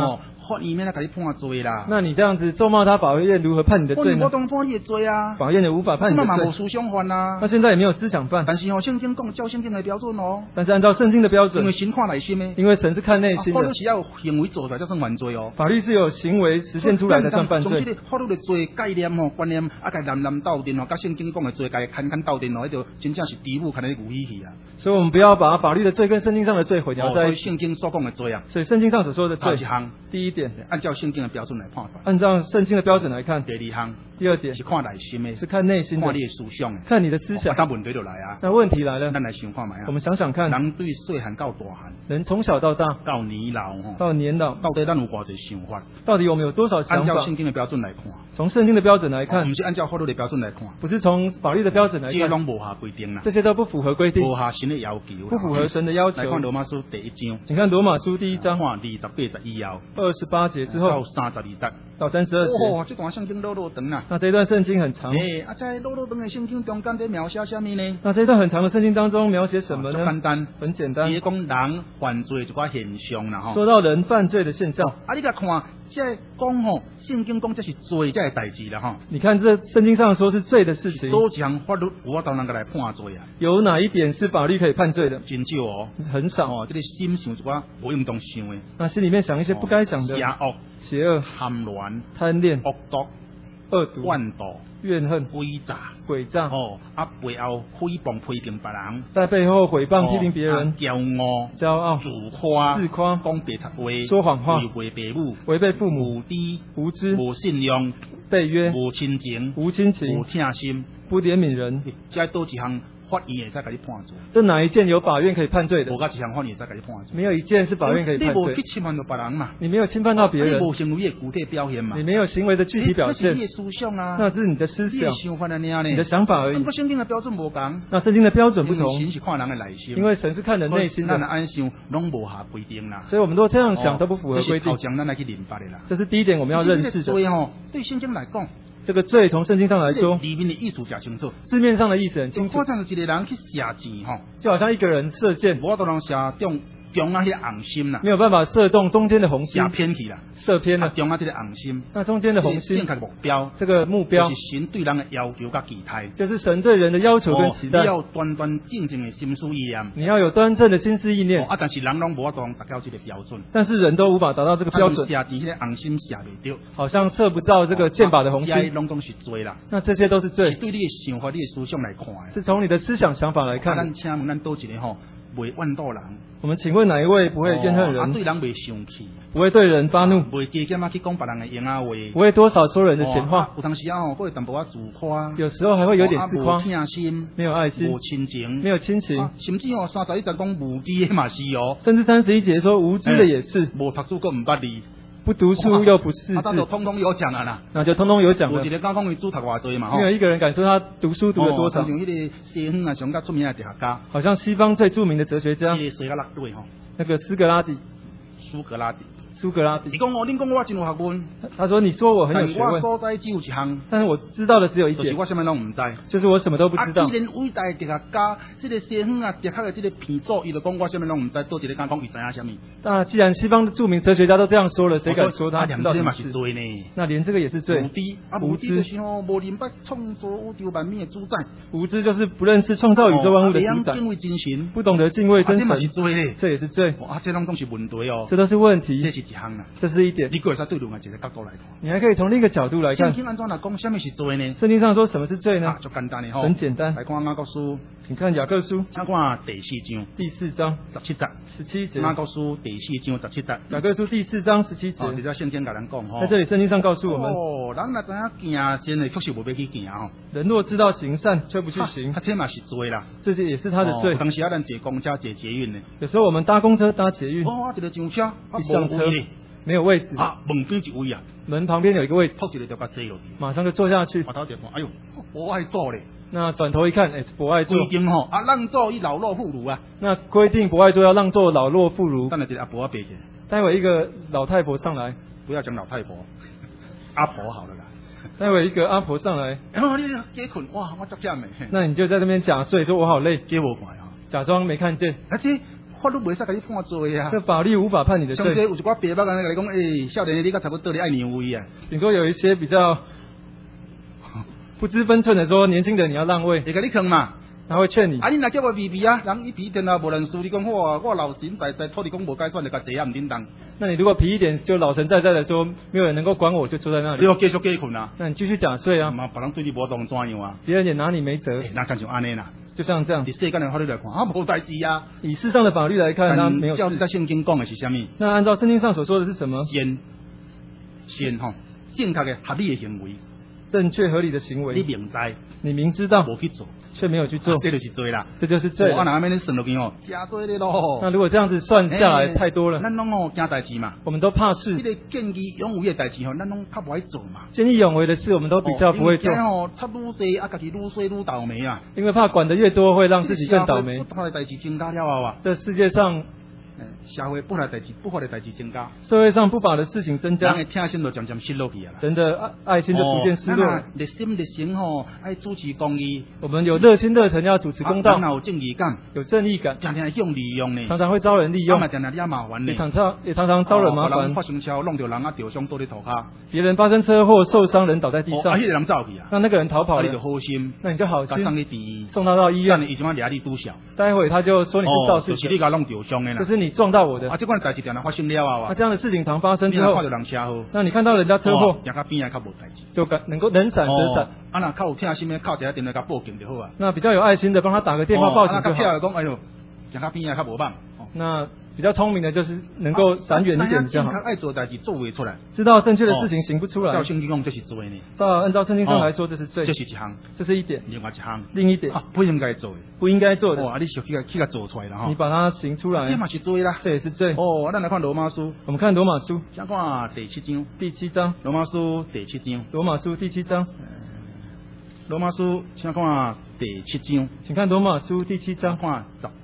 法院免来给你判罪啦。 那你这样子咒骂他，法院如何判你的罪呢？ 我当判你的罪啊， 法院也无法判你的罪。 那无思想犯啊。 那现在也没有思想犯。 但是圣经讲照圣经的标准哦。 但是按照圣经的标准， 因为神看内心的。 因为神是看内心的。 法律是要有行为做出来才算犯罪哦。 法律是有行为实现出来才算犯罪。 从这个法律的罪概念哦、观念啊，甲南斗阵哦，甲圣经讲的罪，甲砍斗阵哦，迄就真正是低武，看来无意义啊。 所以我们不要把法律的罪跟圣经上的罪混淆在一起。 所以圣经所讲的罪啊。 所以圣经上所说的罪， 第一点，按照圣经的标准来判法。 按照圣经的标准来看。 第二项， 第二点是看内心的， 是看内心的， 看你的思想的， 看你的思想。 那问题就来啊。 那问题来了， 咱来想看卖啊。 我们想想看， 人对细汉到大汉， 人从小到大， 到年老吼， 到年老， 到底咱有偌侪想法？ 到底我们有多少想法？ 按照圣经的标准来看， 从圣经的标准来看， 不是按照法律的标准来看， 不是从法律的标准来看， 这拢无下规定啦， 这些都不符合规定， 无下神的要求， 不符合神的要求。 来看罗马书第1章， 请看罗马书第1章， 看28节以后 ，28节之后到32节， 到32节。 哦，这段圣经落长啊。 那这段圣经很长。 在落长的圣经中间在描写什么呢？ 那这段很长的圣经当中描写什么呢？ 简单， 很简单。 伊讲人犯罪一寡现象啦，吼。 说到人犯罪的现象， 你甲看，这讲吼，圣经讲这是罪这代志啦，吼。 你看这圣经上说是罪的事情， 多项法律我当然个来判罪啊。 有哪一点是法律可以判罪的？ 真少哦， 很少哦。这个心想一寡不应当想的， 那心里面想一些不该想的，邪恶、 贪婪、 贪恋、 恶毒、怨妒、 怨恨、诡诈， 背后诽谤批评别人， 在背后诽谤批评别人， 骄傲、自夸、讲白话话、 说谎话、 违背父母、 违背父母、无知、 无信用、 背约、 无亲情、 无亲情、 无疼心、 不怜悯人， 这多一项法院会使甲你判罪。 这哪一件有法院可以判罪的？ 无甲一项法院会使甲你判罪。 没有一件是法院可以判罪。 你无去侵犯到别人嘛？ 你没有侵犯到别人。 你无行为的具体表现嘛？ 你没有行为的具体表现。 那是你的思想啊。 那是你的思想。 你的想法而已。 不过圣经的标准无同。 那圣经的标准不同。 神是看人的内心。 因为神是看人内心的。 咱安想拢无下规定啦。 所以我们都这样想都不符合规定。 这是咱来去明白的啦。 这是第一点我们要认识的。 所以吼，对圣经来讲。 这个罪从圣经上来说， 里面的意思讲清楚， 字面上的意思很清楚。 好像一个人去射箭吼， 就好像一个人射箭， 我都能射中啊，迄个红心啦， 没有办法射中中间的红心， 射偏去啦， 射偏了， 中啊这个红心， 那中间的红心， 正确目标， 这个目标就是神对人的要求跟期待， 就是神对人的要求跟期待。 你要端端正正的心思意念， 你要有端正的心思意念。 但是人拢无法达到这个标准， 但是人都无法达到这个标准。 射箭迄个红心射袂到， 好像射不到这个箭靶的红心。 这拢总是罪啦。 那这些都是罪， 是对你的想法、你的思想来看的。 是从你的思想想法来看。 咱请问咱多一个吼，袂怨妒人。 我们请问哪一位不会怨恨人？ 对人袂生气， 不会对人发怒， 袂加减啊去讲别人的闲话， 不会多少说人的闲话。 有当时啊，会淡薄仔自夸， 有时候还会有点自夸， 无疼心， 没有爱心， 无亲情， 没有亲情， 甚至31节讲无知的嘛是哦， 甚至31节说无知的也是， 无读书个唔捌字。 不读书又不识字， 那就通通有奖了啦。 那就通通有奖了。 有一个讲为主读偌多嘛， 没有一个人敢说他读书读了多少。 像迄个西方啊，上较出名的哲学家， 好像西方最著名的哲学家，那个苏格拉底。 你讲恁讲我真有学问。 他说你说我很有学问， 我所知只有一项， 但是我知道的只有一点， 就是我什么拢唔知， 就是我什么都不知道。 既然伟大的哲学家，这个西方啊哲学的这个鼻祖，伊就讲我什么拢唔知，多一个敢讲伊知影什么？ 那既然西方的著名哲学家都这样说了，谁敢说他知道嘛是罪呢？ 那连这个也是罪。 无知就是吼，无明白创造宇宙万物的主宰。 无知就是不认识创造宇宙万物的主宰，不懂得敬畏真神，这也是罪。 这拢都是问题哦， 这都是问题。 这是一项啦， 这是一点。 你可以从对另外一个角度来看， 你还可以从另一个角度来看。 圣经安怎来讲，什么是罪呢？ 圣经上说什么是罪呢？ 就简单的吼， 很简单。 来看雅各书， 请看雅各书， 请看第4章 17节。 雅各书第4章17节。 雅各书第4章17节。 这条圣经甲咱讲吼， 在这里圣经上告诉我们， 人若知影行善的，确实无要去行吼。 人若知道行善，却不去行， 这嘛是罪啦。 这些也是他的罪。 当时咱坐公车、坐捷运呢， 有时候我们搭公车、搭捷运， 一个上车， 一上车没有位置门边一位啊， 门旁边有一个位置， 托一个就把坐落去， 马上就坐下去。 回头就看，哎呦，博爱座嘞。 那转头一看，是博爱座。 规定吼，让座以老弱妇孺啊。 那规定博爱座要让座老弱妇孺。 等下这个阿婆别去。 待会一个老太婆上来， 不要讲老太婆，阿婆好了啦。 待会一个阿婆上来， 然后你假困，哇，我足忝诶。 那你就在那边假睡，说我好累， 假无看啊， 假装没看见。 这法律袂使甲你判罪啊。 这法律无法判你的罪。 上这有一寡爸爸跟你讲，少年的你甲差不多你爱让位啊。 顶多有一些比较不知分寸的说，年轻人你要让位， 会甲你坑嘛。 他会劝你。 啊，你若叫我避避啊，人伊避电啊，无人事，你讲我老神在在，土地公无该算，就甲坐啊唔叮当。 那你如果皮一点，就老神在在的说，没有人能够管我，就坐在那里。 你要继续假困啊？ 那你继续假睡啊？ 别人对你无当怎样啊？ 别人也拿你没辙。 那像安尼啦， 就像这样。 以世间的法律来看，无代志啊。 以世上的法律来看，他没有。 照在圣经讲的是什么？ 那按照圣经上所说的是什么？ 先吼，正确的合理的行为。 正确合理的行为，你明知道， 无去做， 却没有去做， 这就是罪啦， 这就是罪。 那哪面你算落去哦，加罪的咯。 那如果这样子算下来太多了， 咱拢哦惊代志嘛， 我们都怕事。 这个见义勇为的代志吼，咱拢较不爱做嘛。 见义勇为的事，我们都比较不会做。 哦，差愈多啊，家己愈衰愈倒霉啊。 因为怕管得越多，会让自己更倒霉。 不好的代志增加了啊！ 这世界上。 社会不好的代志增加， 社会上不法的事情增加， 人的听心就渐渐失落去啊。 人的爱心就逐渐失落。 热心热诚吼，爱主持公义。 我们有热心热诚，要主持公道。 有正义感， 有正义感。 常常用利用呢， 常常会招人利用。 常常惹麻烦呢， 也常常招人麻烦。 发生车弄到人啊，掉伤倒在涂骹。 别人发生车祸受伤，人倒在地上。 那个人走去啊， 那个人逃跑了。 你就好心， 那你就好心送他到医院。 伊怎么惹你拄小？ 待会他就说你是肇事者。 就是你甲弄掉伤的啦。 就是你撞到我的。 啊，这款代志发生了啊！ 那这样的事情常发生之后， 看到人车祸， 那你看到人家车祸， 人家边啊较无代志， 就能闪则闪。 啊，那较有听心的，靠一下电话甲报警就好啊。 那比较有爱心的，帮他打个电话报警就好。 那讲，哎呦，人家边啊较无棒。 那比较聪明的就是能够闪远一点比较好。 爱做代志做未出来， 知道正确的事情行不出来。 照圣经讲这是罪呢。 按照圣经上来说，这是罪。 这是一项， 这是一点。 另外一项， 另一点不应该做的。 不应该做的。 啊，你去甲做出来了哈。 你把它行出来。 这嘛是罪啦。 这也是罪。 咱来看罗马书。 我们看罗马书。 先看第7章。 第7章。 罗马书第7章。 罗马书第7章。 罗马书，请看第7章。 请看罗马书第7章。 看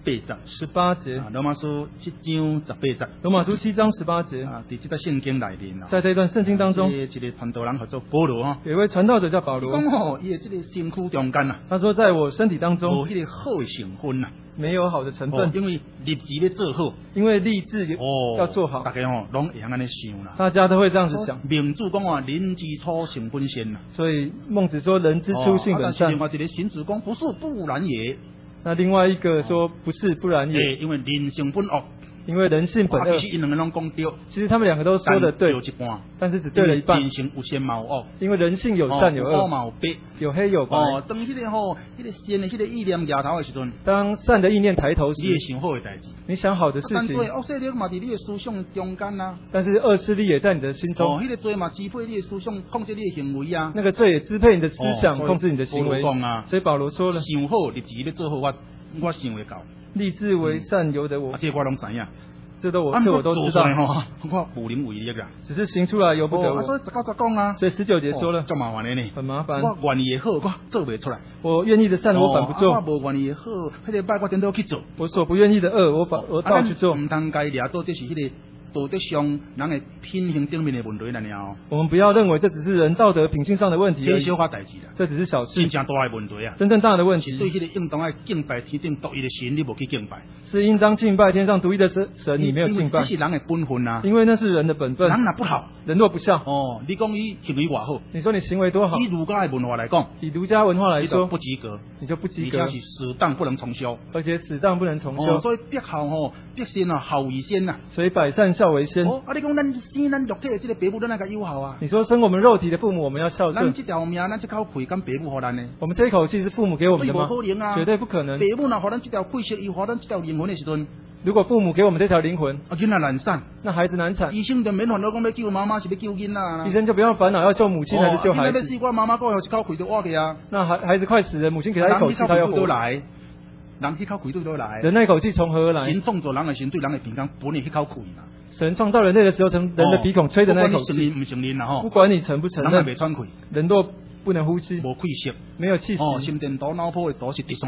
18节。 罗马书7章18节。 罗马书7章18节。 啊，在这段圣经内面啊。 在这一段圣经当中， 一个传道人叫做保罗哈。 有一位传道者叫保罗。 讲吼，伊的这个身躯中间呐。 他说，在我身体当中， 无迄个好的成分呐。 没有好的成分， 因为立志要做好， 因为立志要做好， 大家拢会安尼想啦， 大家都会这样子想。 孟子讲啊，人之初性本善呐， 所以孟子说人之初性本善。 另外一个荀子讲不是不然也， 那另外一个说不是不然也， 因为人性本恶。 因为人性本恶， 其实两个拢讲对， 其实他们两个都说的对，但是只对了一半。 人性有善嘛有恶， 因为人性有善有恶，有黑有白。 当迄个吼，迄个善的迄个意念摇头的时阵， 当善的意念抬头时， 你会想好的代志， 你想好的事情。 恶势力嘛，伫你的思想中间呐。 但是恶势力也在你的心中。 迄个罪嘛，支配你的思想，控制你的行为啊。 那个罪也支配你的思想，控制你的行为。所以保罗说了， 想好立志要做好，我想会到。 立志为善由得我。 这我拢知影。 这我都知道， 我无能为力啦。 只是行出来由不得我。 所以19节讲啊， 所以19节说了， 就麻烦的呢， 很麻烦。 我愿意的好，我做袂出来。 我愿意的善，我反不做。 我无愿意的好，迄个歹我颠倒去做。 我所不愿意的恶，我倒去做。 唔通该掠做，这是迄个道德上人的品行顶面的问题了了。 我们不要认为这只是人道德品性上的问题而已， 小可代志啦， 这只是小事。 真正大的问题啊！ 真正大的问题对迄个应当爱敬拜天顶独一的神，你无去敬拜。 是应当敬拜天上独一的神，你没有敬拜。 那是人的本分啊！ 因为那是人的本分。 人若不好， 人若不孝， 你讲伊行为偌好， 你说你行为多好？ 以儒家的文化来讲， 以儒家文化来说， 不及格， 你就不及格。 而且是死当不能重修， 而且死当不能重修。 所以百孝百善孝为先呐。 所以百善孝为先。 你讲咱生咱肉体的这个父母，咱那个友好啊？ 你说生我们肉体的父母，我们要孝顺。 咱这条命，咱这口气，跟父母互咱呢？ 我们这一口气是父母给我们的吗？绝对不可能。 父母若互咱这条气息，伊互咱这条灵魂的时阵。 如果父母给我们这条灵魂， 囡仔难产， 那孩子难产。 医生就免烦恼讲要救妈妈，是要救囡仔。 医生就不要烦恼要救母亲还是救孩子。 要死，我妈妈过后一口气就挖去啊。 那孩子快死了，母亲给他一口气，他要活。 人一口气都来。 人那口气从何而来？ 神创造人的神对人的平常本来一口气嘛。 神创造人类的时候，从人的鼻孔吹的那口气。 不管你承认不承认啦吼。 不管你承不承认。 人也袂喘气。 人若不能呼吸， 无气息， 没有气息， 心电图、脑波的图是直线的，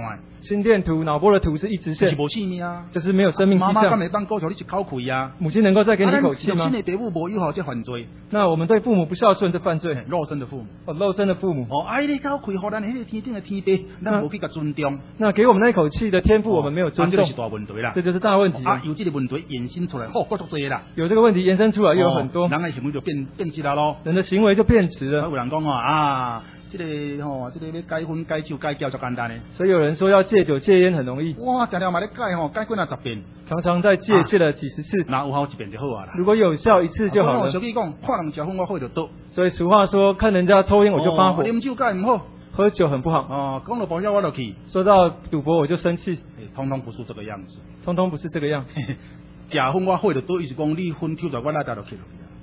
心电图、脑波的图是一直线， 是无生命啊， 就是没有生命迹妈妈敢象。 会帮鼓笑你一口气啊？ 母亲能够再给你一口气吗？ 亲的父母无友好这犯罪。 那我们对父母不孝顺，这犯罪。 肉身的父母， 肉身的父母。 你口气，互咱迄个天顶的天父，咱无去甲尊重。 那给我们那一口气的天赋，我们没有尊重， 这是大问题啦。 这就是大问题。 有这个问题延伸出来，各足多啦。 有这个问题延伸出来，又有很多。 人的行为就变质啦咯。 人的行为就变质了。 有人讲这个要戒烟、戒酒、戒掉就简单的。 所以有人说要戒酒戒烟很容易。 哇，常常嘛咧戒戒几10遍。 常常在戒了几十次。 那有效一遍就好啦。 如果有效一次就好了。 俗语讲，看人吃烟我火就倒。 所以俗话说，看人家抽烟我就发火。 啉酒戒唔好。 喝酒很不好。 讲到保险我就去。 说到赌博我就生气。 通通不是这个样子。 通通不是这个样。 吃烟我火就倒，意思讲你烟抽在我那搭就去了。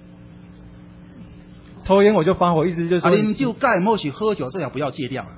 抽烟我就发火，意思就是说。 啉酒戒唔好是喝酒最好不要戒掉了。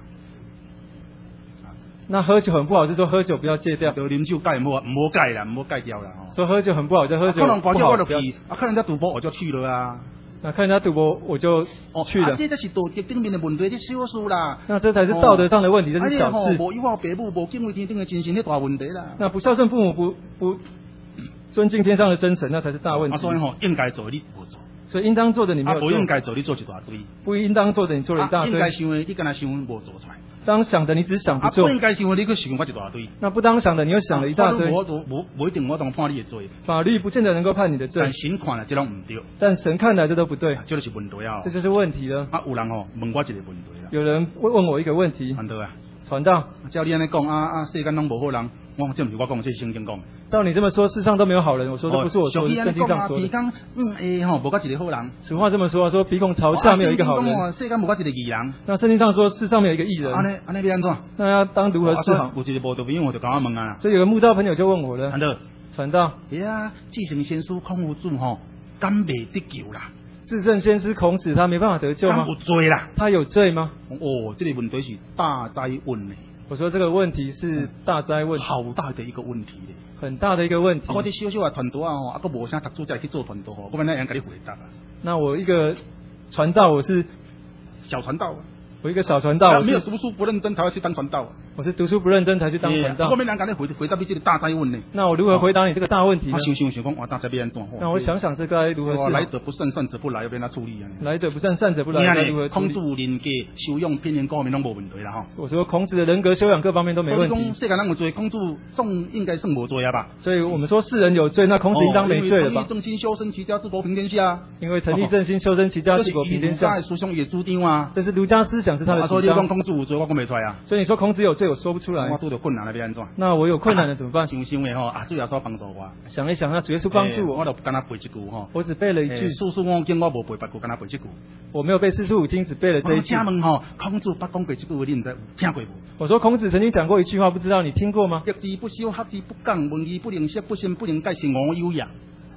那喝酒很不好，是说喝酒不要戒掉。 就啉酒戒唔好戒啦，唔好戒掉啦。 说喝酒很不好，就喝酒不好。 看人我就去，看人家赌博我就去了啊。 那看人家赌博我就去了。 这是道德顶面的问题，这小事啦。 那这才是道德上的问题，这是小事。 无友好父母，无敬畏天顶的真神，这大问题啦。 那不孝顺父母，不尊敬天上的真神，那才是大问题。 所以应该做你无做。 所以应当做的你没有做。 不应该做你做一大堆。 不应当做的你做了一大堆。 应该想的你跟他想无做出来。 当想的你只想不做。 不应该想的你去想我一大堆。 那不当想的你又想了一大堆。 我一定我当判你的罪。 法律不见得能够判你的罪。 但神看来这拢唔对。 但神看来这都不对。 这就是问题啊。 这就是问题了。 有人问我一个问题啦。 有人问我一个问题。传道。照你安尼讲世间拢无好人，这不是我讲，这是圣经讲。 照你这么说，世上都没有好人，我说这不是我说，圣经上说的。 鼻孔无我一个好人。 俗话这么说，说鼻孔朝下没有一个好人。 世间无我一个义人。 那圣经上说世上没有一个义人。 安尼要安怎？ 那要当如何是好？ 有一个慕道朋友就跟我问啊。 所以有个慕道朋友就问我了。传道。 至圣先师孔夫子敢未得救啦？ 至圣先师孔子他没办法得救吗？ 有罪啦。 他有罪吗？ 这个问题是大灾问呢。 我说这个问题是大灾问， 好大的一个问题嘞， 很大的一个问题。 我这小小的传道啊，个无啥读书才去做传道我们那样给你回答啊。 那我一个传道，我是小传道。 我一个小传道， 没有读书不认真才会去当传道。 我是读书不认真才去当传道。 我们两个人回答你这个大灾问呢？ 那我如何回答你这个大问题呢？ 想讲哇，大灾变怎？ 那我想这该如何是好？ 来者不善，善者不来，要变他处理啊。 来者不善，善者不来，该如何处理？ 孔子人格修养品行各方面拢无问题啦我说孔子的人格修养各方面都没问题。 所以讲世间人有罪，孔子总应该算无罪啊吧？ 所以我们说世人有罪，那孔子应当没罪了吧？ 正心修身齐家治国平天下。 因为诚立正心修身齐家治国平天下。 这是思想也主张啊。 这是儒家思想是他的主张。 所以你讲孔子有罪，我讲不出来啊。 所以你说孔子有罪，我说不出来。 我拄到困难了，要安怎？ 那我有困难了怎么办？ 想想的主耶稣帮助我。 想一想，那主耶稣帮助我。 我就跟他背一句我只背了一句。 四书五经我无背别句，跟他背一句。 我没有背四书五经，只背了这一句。 请问孔子捌讲过这句话，你唔知听过无？ 我说孔子曾经讲过一句话，不知道你听过吗？ 言之不修，学之不讲，问之不能识，不信不能解，是我有也。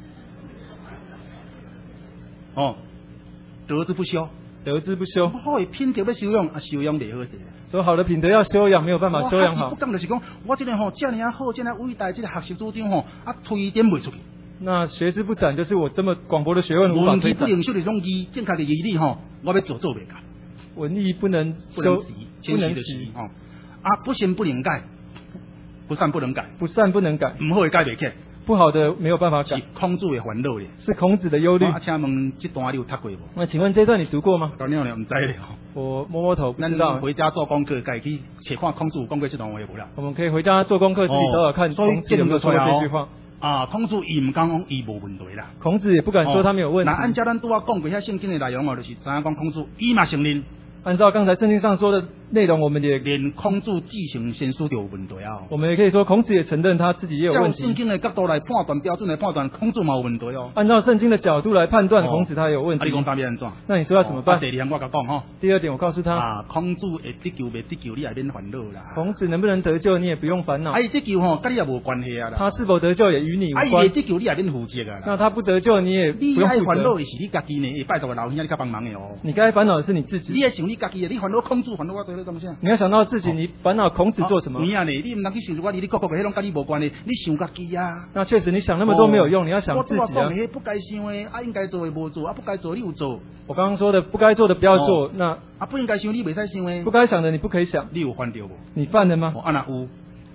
德之不修， 德之不修。 好的品德要修养，修养袂好势。 说好的品德要修养，没有办法修养好。 不讲就是讲，我这个这样好，这样伟大，这个学习主张推展袂出去。 那学之不展，就是我这么广博的学问无法推展。 文艺不能修的种义，正确的义理我要做袂到。 文艺不能修，不能习不信不能改，不善不能改， 不善不能改， 唔好的改袂起。 不好的没有办法改， 是孔子的烦恼咧， 是孔子的忧虑。 请问这段你有读过无？ 那请问这段你读过吗？ 当然了，唔知咧。 我摸摸头，不知道。 回家做功课，自己去看孔子有讲过这段话无啦？ 我们可以回家做功课，自己找找看孔子有没有说过这句话。 孔子伊唔敢讲伊无问题啦。 孔子也不敢说他没有问题。 那按照咱拄仔讲过遐圣经的内容就是怎样讲孔子伊嘛承认。 按照刚才圣经上说的内容，我们也连孔子继承先书就有问题啊。 我们也可以说，孔子也承认他自己也有问题。 照圣经的角度来判断，标准来判断，孔子嘛有问题哦。 按照圣经的角度来判断，孔子他有问题。 你讲答辩怎？ 那你说要怎么办？ 第二点我甲讲第二点我告诉他。 孔子会得救未得救，你也免烦恼啦。 孔子能不能得救，你也不用烦恼。 得救跟你也无关系啊啦。 他是否得救也与你无关。 未得救你也免负责啊。 那他不得救，你也不用负责。 你烦恼的是你家己呢，会拜托个老兄弟你较帮忙的哦。 你该烦恼的是你自己。 你也想你家己的，你烦恼孔子烦恼我做咧东西。 你要想到自己，你烦恼孔子做什么？ 你唔能去想我，你个迄种跟你无关的，你想家己啊。 那确实，你想那么多没有用，你要想自己啊。 我讲不该想的，应该做的无做，不该做你有做。 我刚刚说的不该做的不要做，那不应该想你袂使想的。 不该想的你不可以想。 你有犯掉无？ 你犯了吗？ 那有。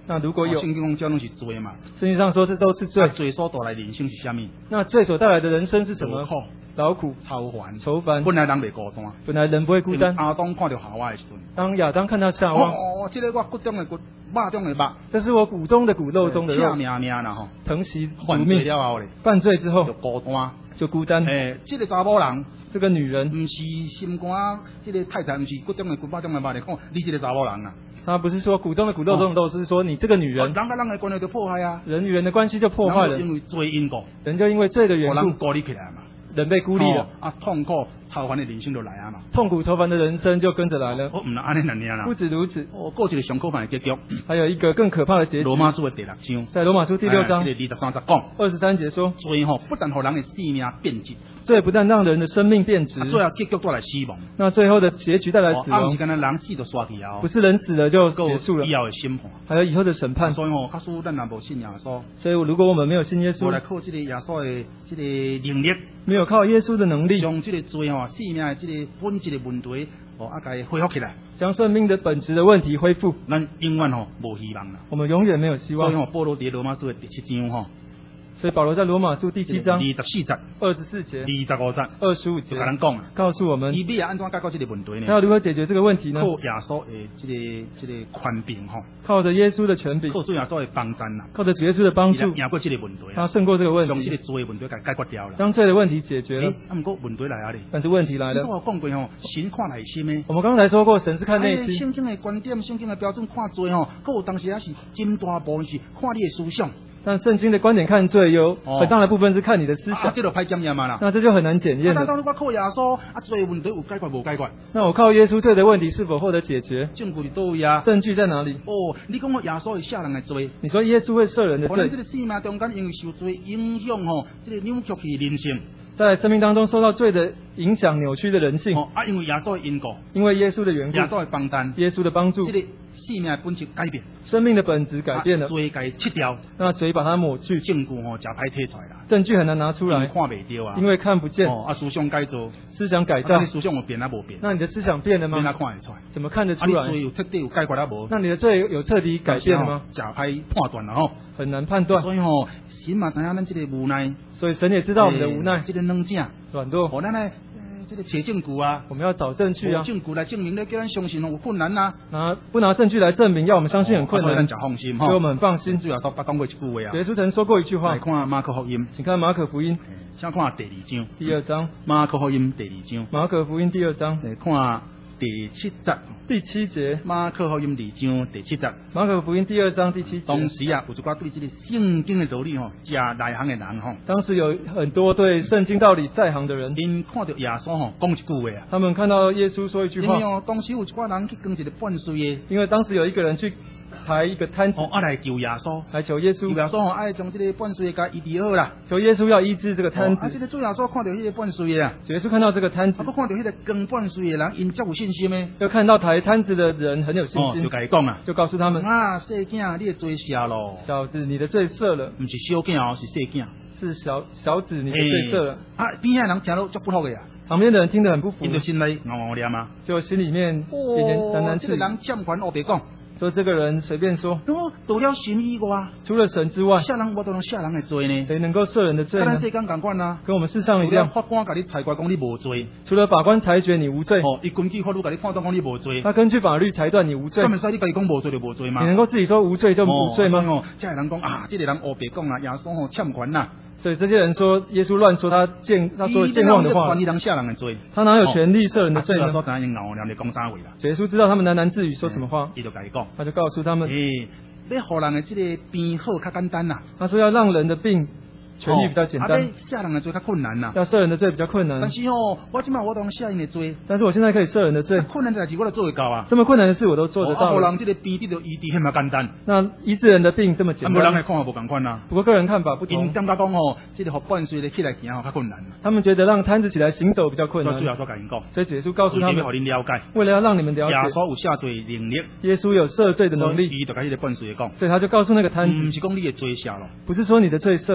那如果有， 圣经讲这拢是罪嘛。 圣经上说这都是罪。 罪所带来人生是什么？ 那罪所带来的人生是什么？劳苦、愁烦。 本来人袂孤单， 本来人不会孤单。 亚当看到夏娃的时阵， 当亚当看到夏娃， 这个我骨中的骨，肉中的肉， 这是我骨中的骨，肉中的肉， 命啦吼， 疼惜犯罪了后咧， 犯罪之后就孤单， 就孤单。 这个查某人， 这个女人， 不是心肝，这个太太不是骨中的骨，肉中的肉来讲，你这个查某人啊。 他不是说骨中的骨肉中的肉，是说你这个女人， 人跟人的关系就破坏啊， 人与人的关系就破坏了， 因为罪因果， 人就因为罪的缘故， 人孤立起来嘛， 人被孤立了， 痛苦愁烦的人生就来啊嘛， 痛苦愁烦的人生就跟着来了。 唔能安尼两年啦， 不止如此， 过一个上可怕的结局， 还有一个更可怕的结局。 罗马书的第6章， 在罗马书第6章 23 节说， 罪不但让人的生命变质。 罪不但让人的生命变质， 最后结局带来死亡。 那最后的结局带来死亡，不是人死了就结束了，还有以后的审判。 所以假使咱若无信耶稣， 所以如果我们没有信耶稣， 无来靠这个耶稣的这个能力， 没有靠耶稣的能力， 将这个罪生命的这个本质的问题，给恢复起来， 将生命的本质的问题恢复， 咱永远无希望了。 我们永远没有希望。 所以保罗在罗马书的第7章所以保罗在罗马书第7章 24 节、 25节、 25节，告诉我们， 他安怎解决这个问题呢？ 他要如何解决这个问题呢？ 靠耶稣的这个权柄靠着耶稣的权柄， 靠着耶稣的帮助啦， 靠着耶稣的帮助， 赢过这个问题， 他胜过这个问题， 将这个罪的问题解决掉了， 将罪的问题解决了。 不过问题来啊咧， 但是问题来了。 我讲过神看内心的。 我们刚才说过，神是看内心。 圣经的观点、圣经的标准看罪有当时也是真大部分是看你的思想。 但圣经的观点看罪有很大的部分是看你的思想， 这就歹检验嘛啦。 那这就很难检验了。 我靠耶稣罪问题有解决无解决？ 那我靠耶稣罪的问题是否获得解决？ 证据在哪里啊？ 证据在哪里？ 你讲耶稣会赦人的罪， 你说耶稣会赦人的罪？ 这个生命中间因为受罪影响这个扭曲去人性。 在生命当中受到罪的影响、扭曲的人性， 因为耶稣的因果， 因为耶稣的缘故， 耶稣的帮助， 耶稣的帮助， 这个生命的本质改变， 生命的本质改变了， 罪该切掉， 那罪把它抹去， 证据假歹摕出来啦， 证据很难拿出来， 看袂到啊， 因为看不见， 思想改造， 思想改造， 思想有变啊无变？ 那你的思想变了吗？ 变啊看得出来， 怎么看得出来？ 罪有彻底有解决了无？ 那你的罪有彻底改变了吗？ 假歹判断了很难判断。 所以神嘛知影咱这个无奈， 所以神也知道我们的无奈， 这个软件、 软弱， 咱呢这个找证据啊， 我们要找证据啊， 证据来证明咧，叫咱相信有困难啊。 不拿证据来证明，要我们相信很困难， 咱就放心所以我们很放心。 主要说讲过一句话啊， 耶稣曾说过一句话。 来看马可福音， 请看马可福音， 先看第2章， 第2章， 马可福音第2章， 马可福音第2章， 来看第7节， 第7节， 马可福音2章第7节， 马可福音第2章第7节。 当时啊，有一寡对这个圣经的道理真内行的人当时有很多对圣经道理在行的人， 因看到耶稣讲一句话啊， 他们看到耶稣说一句话。 因为当时有一寡人去跟一个半岁的， 因为当时有一个人去抬一个摊子， 来求耶稣， 来求耶稣。 耶稣爱将这个半岁的医治好啦， 求耶稣要医治这个摊子。 这个主耶稣看到那个半岁的啊， 耶稣看到这个摊子， 看到那个跟半岁的人，因较有信心的， 又看到抬摊子的人很有信心， 就跟他讲啊， 就告诉他们啊，小囝，你的罪赦咯， 小子，你的罪赦了， 不是小囝是小囝， 是小子，你的罪赦了。 边的人听到足不服的呀， 旁边的人听得很不服， 就心里嗷念啊， 就心里面喃喃自语， 这个人欠款我别讲。 说这个人随便说， 除了神以外， 除了神之外， 赦人我都能赦人的罪呢？ 谁能够赦人的罪呢？ 跟世间同款啊， 跟我们世上一样。 法官给你裁决讲你无罪， 除了法官裁决你无罪， 他根据法律给你判断讲你无罪， 他根据法律裁断你无罪。 专门说你自己讲无罪就无罪吗？ 你能够自己说无罪就无罪吗？ 这人讲这个人黑白讲啊，耶稣欠款呐。 所以这些人说耶稣乱说他说健忘的话，他哪有权利赦人的罪呢？耶稣知道他们喃喃自语说什么话，他就告诉他们， 要让人的这个病好较简单呐。 他说要让人的病权利比较简单， 赦人的罪较困难呐。 要赦人的罪比较困难。 但是我今我都能赦人的罪。 但是我现在可以赦人的罪。 困难的事我都做得到啊。 这么困难的事我都做得到。 让人这个病得到医治，那么简单。 那医治人的病这么简单。 人的看法不同款啊。 不过个人看法不同。 因感觉讲这个学半岁的起来行较困难。 他们觉得让摊子起来行走比较困难。 所以主要说跟人讲。 所以耶稣告诉他们， 为了要让你们了解， 耶稣有赦罪能力。 耶稣有赦罪的能力。 伊就跟这个半岁讲。 所以他就告诉那个摊子， 不是讲你的罪赦了， 不是说你的罪赦了， 那是对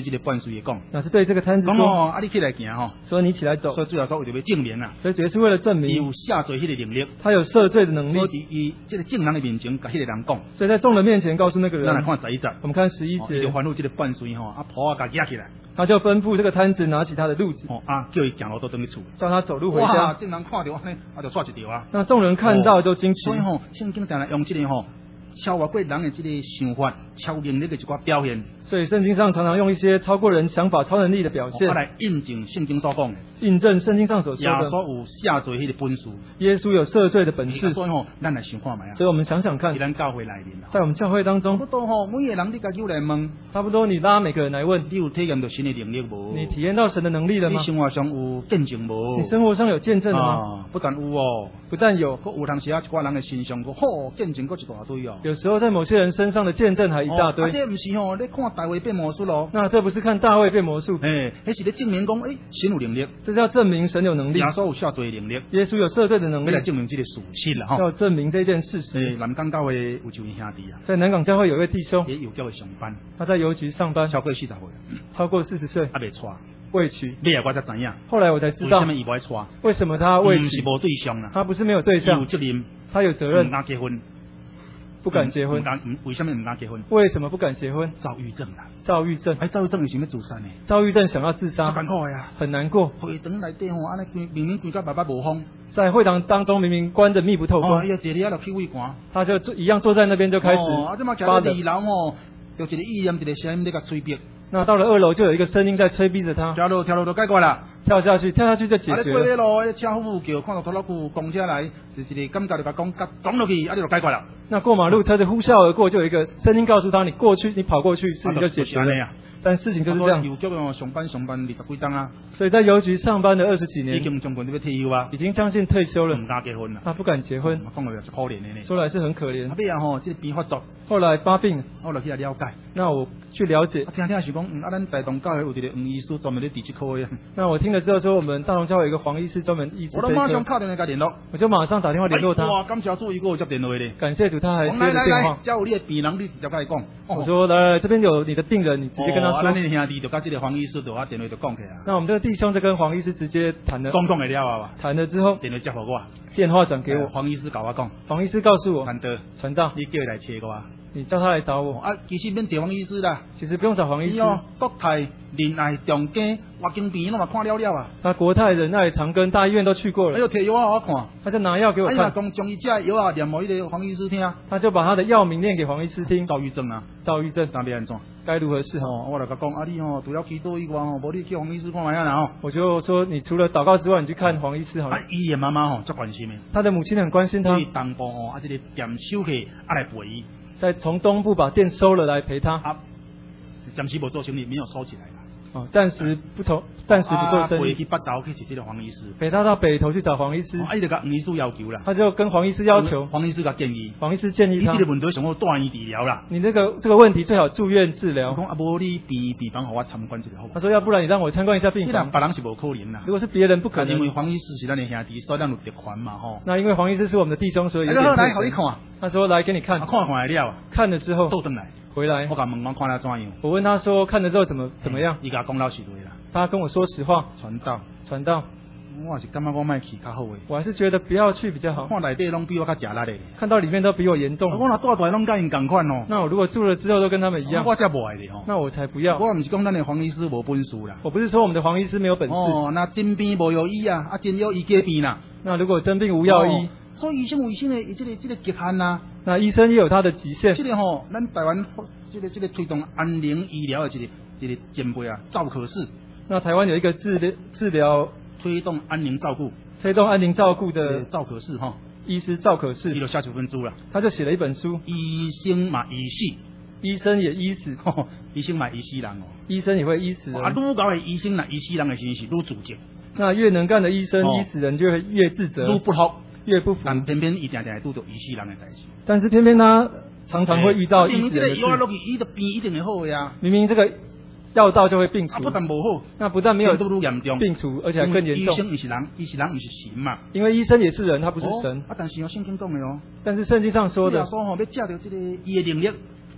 这个半岁讲， 那是对这个摊子说， 你起来行吼， 说你起来走。 所以主要说为了要证明啊， 所以主要是为了证明有赦罪迄个能力， 他有赦罪的能力。 所以伊这个众人的面前，甲迄个人讲， 所以在众人面前告诉那个人。 咱来看11节， 我们看11节， 就吩咐这个半岁吼，婆甲举起来。 他就吩咐这个摊子拿起他的褥子， 叫伊行路都等去厝， 叫他走路回家。 哇，众人看到安尼，就煞一条啊。 那众人看到就惊奇。 所以圣经常常用这个超越过人的这个想法、超能力的一个表现。 所以圣经上常常用一些超过人想法、超能力的表现， 来印证圣经所讲， 印证圣经上所说的。 耶稣有赦罪迄个本事， 耶稣有赦罪的本事。 所以咱来想看卖啊。 所以我们想想看， 在咱教会内面， 在我们教会当中， 差不多每个人你家有来问， 差不多你拉每个人来问， 你有体验到神的能力无？ 你体验到神的能力了吗？ 你生活上有见证无？ 你生活上有见证了吗？ 不但有不但有， 有当时一寡人的身上见证一大堆哦。 有时候在某些人身上的见证还一大堆。 这不是你看大卫变魔术咯？ 那这不是看大卫变魔术， 那是咧证明讲，神有能力， 这是要证明神有能力， 耶稣有赦罪的能力， 耶稣有赦罪的能力， 来证明这个事实啦， 要证明这件事实。 南港教会有一位兄弟啊，在南港教会有一位弟兄， 也有教会上班， 他在邮局上班， 超过40岁， 超过40岁， 还未娶， 未娶。 我才知影， 后来我才知道， 为什么伊不爱娶？ 为什么他未娶？ 是无对象啦， 他不是没有对象， 有责任， 他有责任， 不敢结婚。 不敢结婚， 为什么不敢结婚？ 为什么不敢结婚？ 躁郁症啦， 躁郁症， 躁郁症是要自杀呢？ 躁郁症想要自杀， 很难过呀， 很难过。 会堂内底安尼明明规个白白无风， 在会堂当中明明关着密不透风， 伊坐咧就气胃寒， 他就一样坐在那边就开始发冷。2楼有一个意念，一个声音在甲催逼。 那到了2楼就有一个声音在催逼着他， 跳楼就解决了。 跳下去就解决了。 过马路，车夫叫看到拖拉机公车来，就一个感觉就甲讲，撞落去，你就解决了。 那过马路车子呼啸而过，就有一个声音告诉他，你过去，你跑过去，事情就解决了。但事情就是这样。邮局上班20几档啊，所以在邮局上班的20几年，已经将近要退休啊，已经将近退休了，不敢结婚了，他不敢结婚，讲来是可怜的呢，说来是很可怜。这个病发作，后来发病，我就去了解。那我去了解，听是讲，咱大同教会有一个黄医师专门咧治这科的。那我听了之后说，我们大同教会有一个黄医师专门医治这科。我马上打电话给他联络，我就马上打电话联络他。哇，感谢主，一个接电话的。感谢主，他还接了电话。叫你的病人，你直接跟他讲。我说来，这边有你的病人，你直接跟他说。咱的兄弟就跟这个黄医师就电话就讲起来。那我们这个弟兄就跟黄医师直接谈了。讲会了啊？谈了之后，电话接给我，电话转给我。黄医师跟我讲，黄医师告诉我，传道，你叫他来找我。你叫他来找我啊！其实免找黄医师啦，其实不用找黄医师。国泰仁爱长庚华经病我嘛看了了啊。他国泰仁爱长庚大医院都去过了。他就摕药啊我看，他就拿药给我看。讲将伊这药啊念给迄个黄医师听。他就把他的药名念给黄医师听。躁郁症啊，躁郁症，那要安怎？该如何是好？我来甲讲，你除了祈祷以外无你去黄医师看下啦我就说，你除了祷告之外，你去看黄医师好了。伊的妈妈最关心的，他的母亲很关心他。所以东部这个店收起来陪伊。再从东部把店收了来陪他。暂时不做生意，没有收起来了。暂时不做生意。回去北投去找这个黄医师。陪他到北投去找黄医师。伊就甲黄医师要求啦。他就跟黄医师要求。黄医师甲建议。黄医师建议他。你这个问题上好住院治疗啦。你这个问题最好住院治疗。我讲无你病房，让我参观一下好。他说要不然你让我参观一下病房。别人是无可能啦。如果是别人不可能。因为黄医师是咱的兄弟，所以咱有特权嘛吼。那因为黄医师是我们的弟兄，所以。来，好你看。他说来给你看。看来了。看了之后。倒转来。回来，我甲问我看了怎样？我问他说看了之后怎么样？伊甲讲老实话啦。他跟我说实话。传道。我还是感觉我卖去较好诶。我还是觉得不要去比较好。看内底拢比我较吃力嘞。看到里面都比我严重。我若住大拢甲因共款哦。那我如果住了之后都跟他们一样，我才不爱的吼。那我才不要。我唔是讲咱的黄医师无本事啦。我不是说我们的黄医师没有本事。哦，那真病无药医啊，真药医假病啦。那如果真病无药医。所以医生有医生的这个极限呐。那医生也有他的极限。这个吼，咱台湾这个推动安宁医疗的这个前辈啊，赵可士。那台湾有一个治疗推动安宁照顾的赵可士哈，医师赵可士，伊就写9分书了。他就写了一本书，医生嘛医死，医生也医死，医生嘛医死人哦，医生也会医死人。啊，愈高的医生啦，医死人的时是愈自责。那越能干的医生医死人就会越自责，愈不好。越不服，但偏偏一点点拄到医死人的代志。但是偏偏他常常会遇到医死人的事。明明这个药到就会病除，不但不好，那不但没有病除，而且还更严重。医生是人，不是神嘛。因为医生也是人，他不是神。但是圣经讲的哦。但是圣经上说的，说要借着这个医的能力，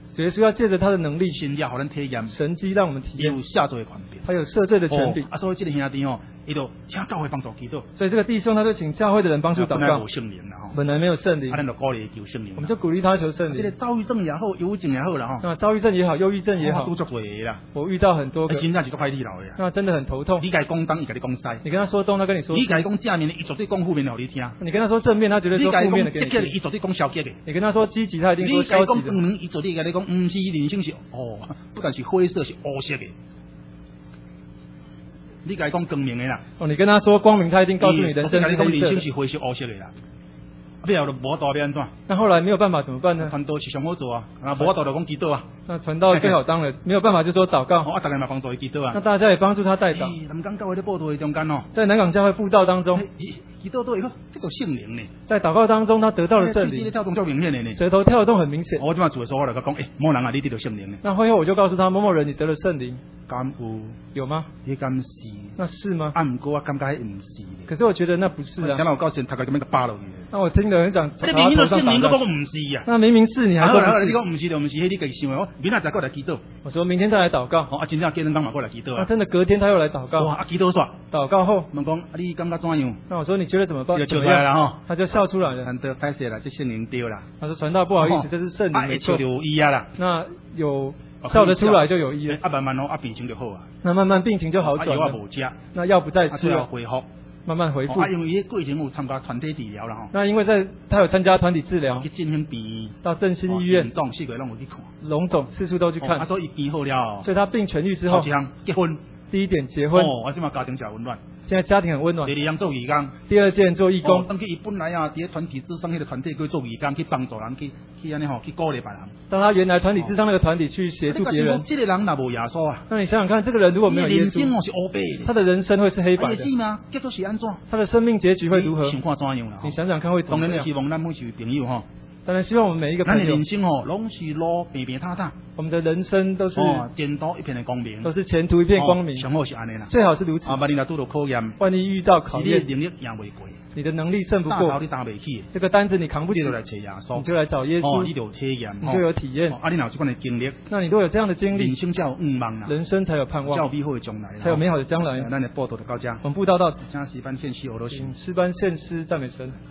耶稣要借着他的能力， 神也让人体验， 神迹让我们体验， 有赦罪的权柄， 他有赦罪的权柄。 所以这个兄弟哦，伊就请教会帮助祈祷。 所以这个弟兄他就请教会的人帮助祷告。本来没有圣灵， 咱就鼓励求圣灵。 我们就鼓励他求圣灵。 这个躁郁症也好，忧郁症也好啦哈。 那躁郁症也好，忧郁症也好， 都做多啦。 我遇到很多个， 真正是都快理了呀。 那真的很头痛。 你该讲东，伊该你讲西。 你跟他说东，他跟你说西。 你该讲正面的，伊绝对讲负面的，互你听。 你跟他说正面，他绝对说负面的给你听。 伊绝对讲消极的。 你跟他说积极，他一定说消极的。 你该讲光明，伊绝对跟你讲，不是人生是不但是灰色，是黑色的。你该讲光明的啦。 你跟他说光明，他一定告诉你人生是黑色的。 人生是灰色、黑色的啦。不要就无道要安怎？ 那后来没有办法怎么办呢？ 传道是上好做啊，无道就讲祈祷啊。 那传道最好当然没有办法就说祷告。 大家嘛帮助伊祈祷啊。 那大家也帮助他代祷。 南港教会的报道的中间哦， 在南港教会布道当中， 祈祷都有这个圣灵呢。 在祷告当中，他得到了圣灵。 跳动较明显的呢。 舌头跳动很明显。 我今晚做的时候，我就讲，某人啊，你得到圣灵呢。 那会后我就告诉他，某某人你得了圣灵。 敢有吗？ 你敢是？ 那是吗？ 不过我感觉不是。 可是我觉得那不是啊。 然后我告诉他，他就给扒落去。 那我听得很想。 这明明是圣灵，我讲不是呀。 那明明是你还说？ 你讲不是就不是，你自己想的。我明天再过来祈祷。 我说明天再来祷告。 今天今天刚过来祈祷啊。 真的隔天他又来祷告。 哇，祈祷煞。 祷告后， 我讲你感觉怎样？ 那我说你觉得怎么办？ 就笑出来了哈。 他就笑出来了。 很得拍摄了，这圣灵丢了。 他说传道不好意思，这是圣灵没错。 有意啊啦。 那有。笑得出来就有意了。 慢慢病情就好啊。 那慢慢病情就好转了。那药不再吃了。 恢复。 慢慢恢复。 因为过程有参加团体治疗了哈。 那因为他有参加团体治疗。 去振兴病。 到振兴医院。 龙总4个拢有去看。 龙总四处都去看。 都医好了。 所以他病痊愈之后。 结婚。 第一点结婚。 我现在家庭真温暖。 现在家庭很温暖。 第二样做义工。 第二件做义工。 当伊本来啊，伫团体之上迄个团体去做义工，去帮助人，去安尼吼，去鼓励别人。 当他原来团体之上那个团体去协助别人。 这个人若无耶稣啊， 那你想想看，这个人如果没有耶稣， 是黑白的， 他的人生会是黑白的。 结果是安怎？ 他的生命结局会如何？ 想看怎样啦？ 你想想看会怎么样？ 当然希望咱每一位朋友哈。 当然希望我们每一个朋友。 咱的人生哦，拢是路平平坦坦。 我们的人生都是前途一片的光明。 都是前途一片光明。 上好是安尼啦。 最好是如此。 万一若拄到考验， 万一遇到考验， 你能力赢袂过。 你的能力胜不过， 你担不起， 这个担子你扛不起， 你就来找耶稣， 你就来找耶稣， 你就有体验， 你就有体验。 你有这款的经历， 那你如果有这样的经历， 人生才有盼望啦， 人生才有盼望， 才有美好的将来， 才有美好的将来。 咱的报道就到这， 我们布道到此， 请诗班献诗， 请诗班献诗赞美神。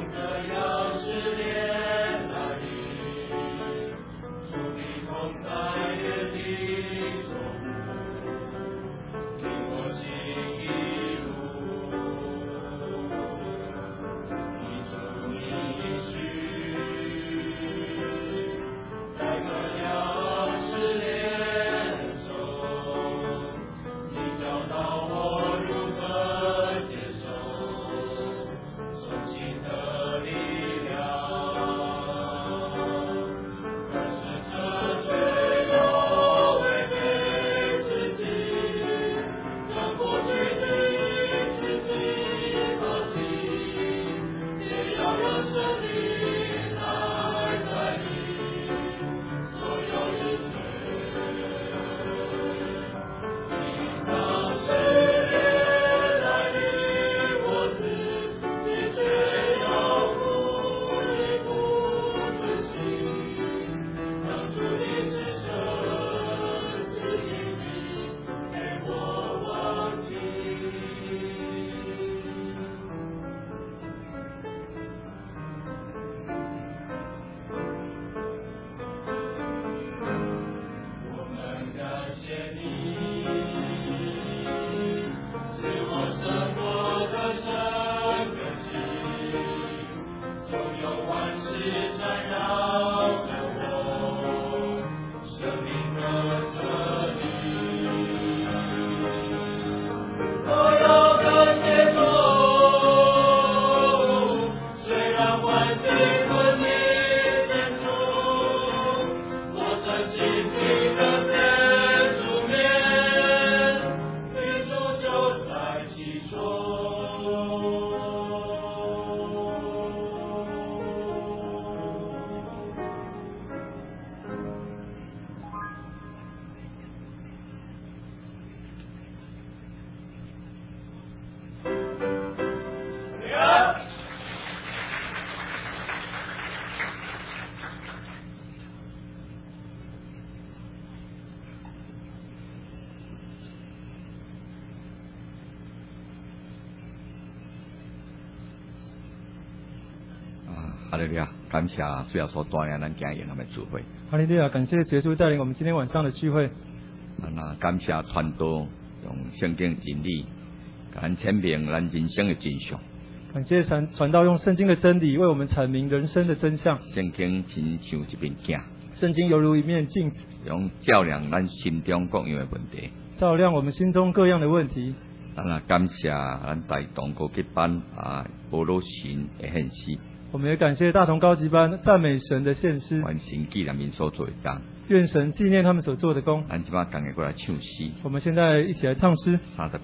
哈利路亚，感谢主要所带领咱今日咱们聚会。 哈利路亚，感谢耶稣带领我们今天晚上的聚会。 那感谢传道用圣经真理，给咱阐明咱人生的真相。 感谢传道用圣经的真理为我们阐明人生的真相。 圣经真像一面镜， 圣经犹如一面镜子， 用照亮咱心中各样的问题， 照亮我们心中各样的问题。 感谢咱大同高级班保罗神的献诗。 我们也感谢大同高级班赞美神的献诗， 愿神纪念民所做的工， 愿神纪念他们所做的工。 咱即摆赶快过来唱诗， 我们现在一起来唱诗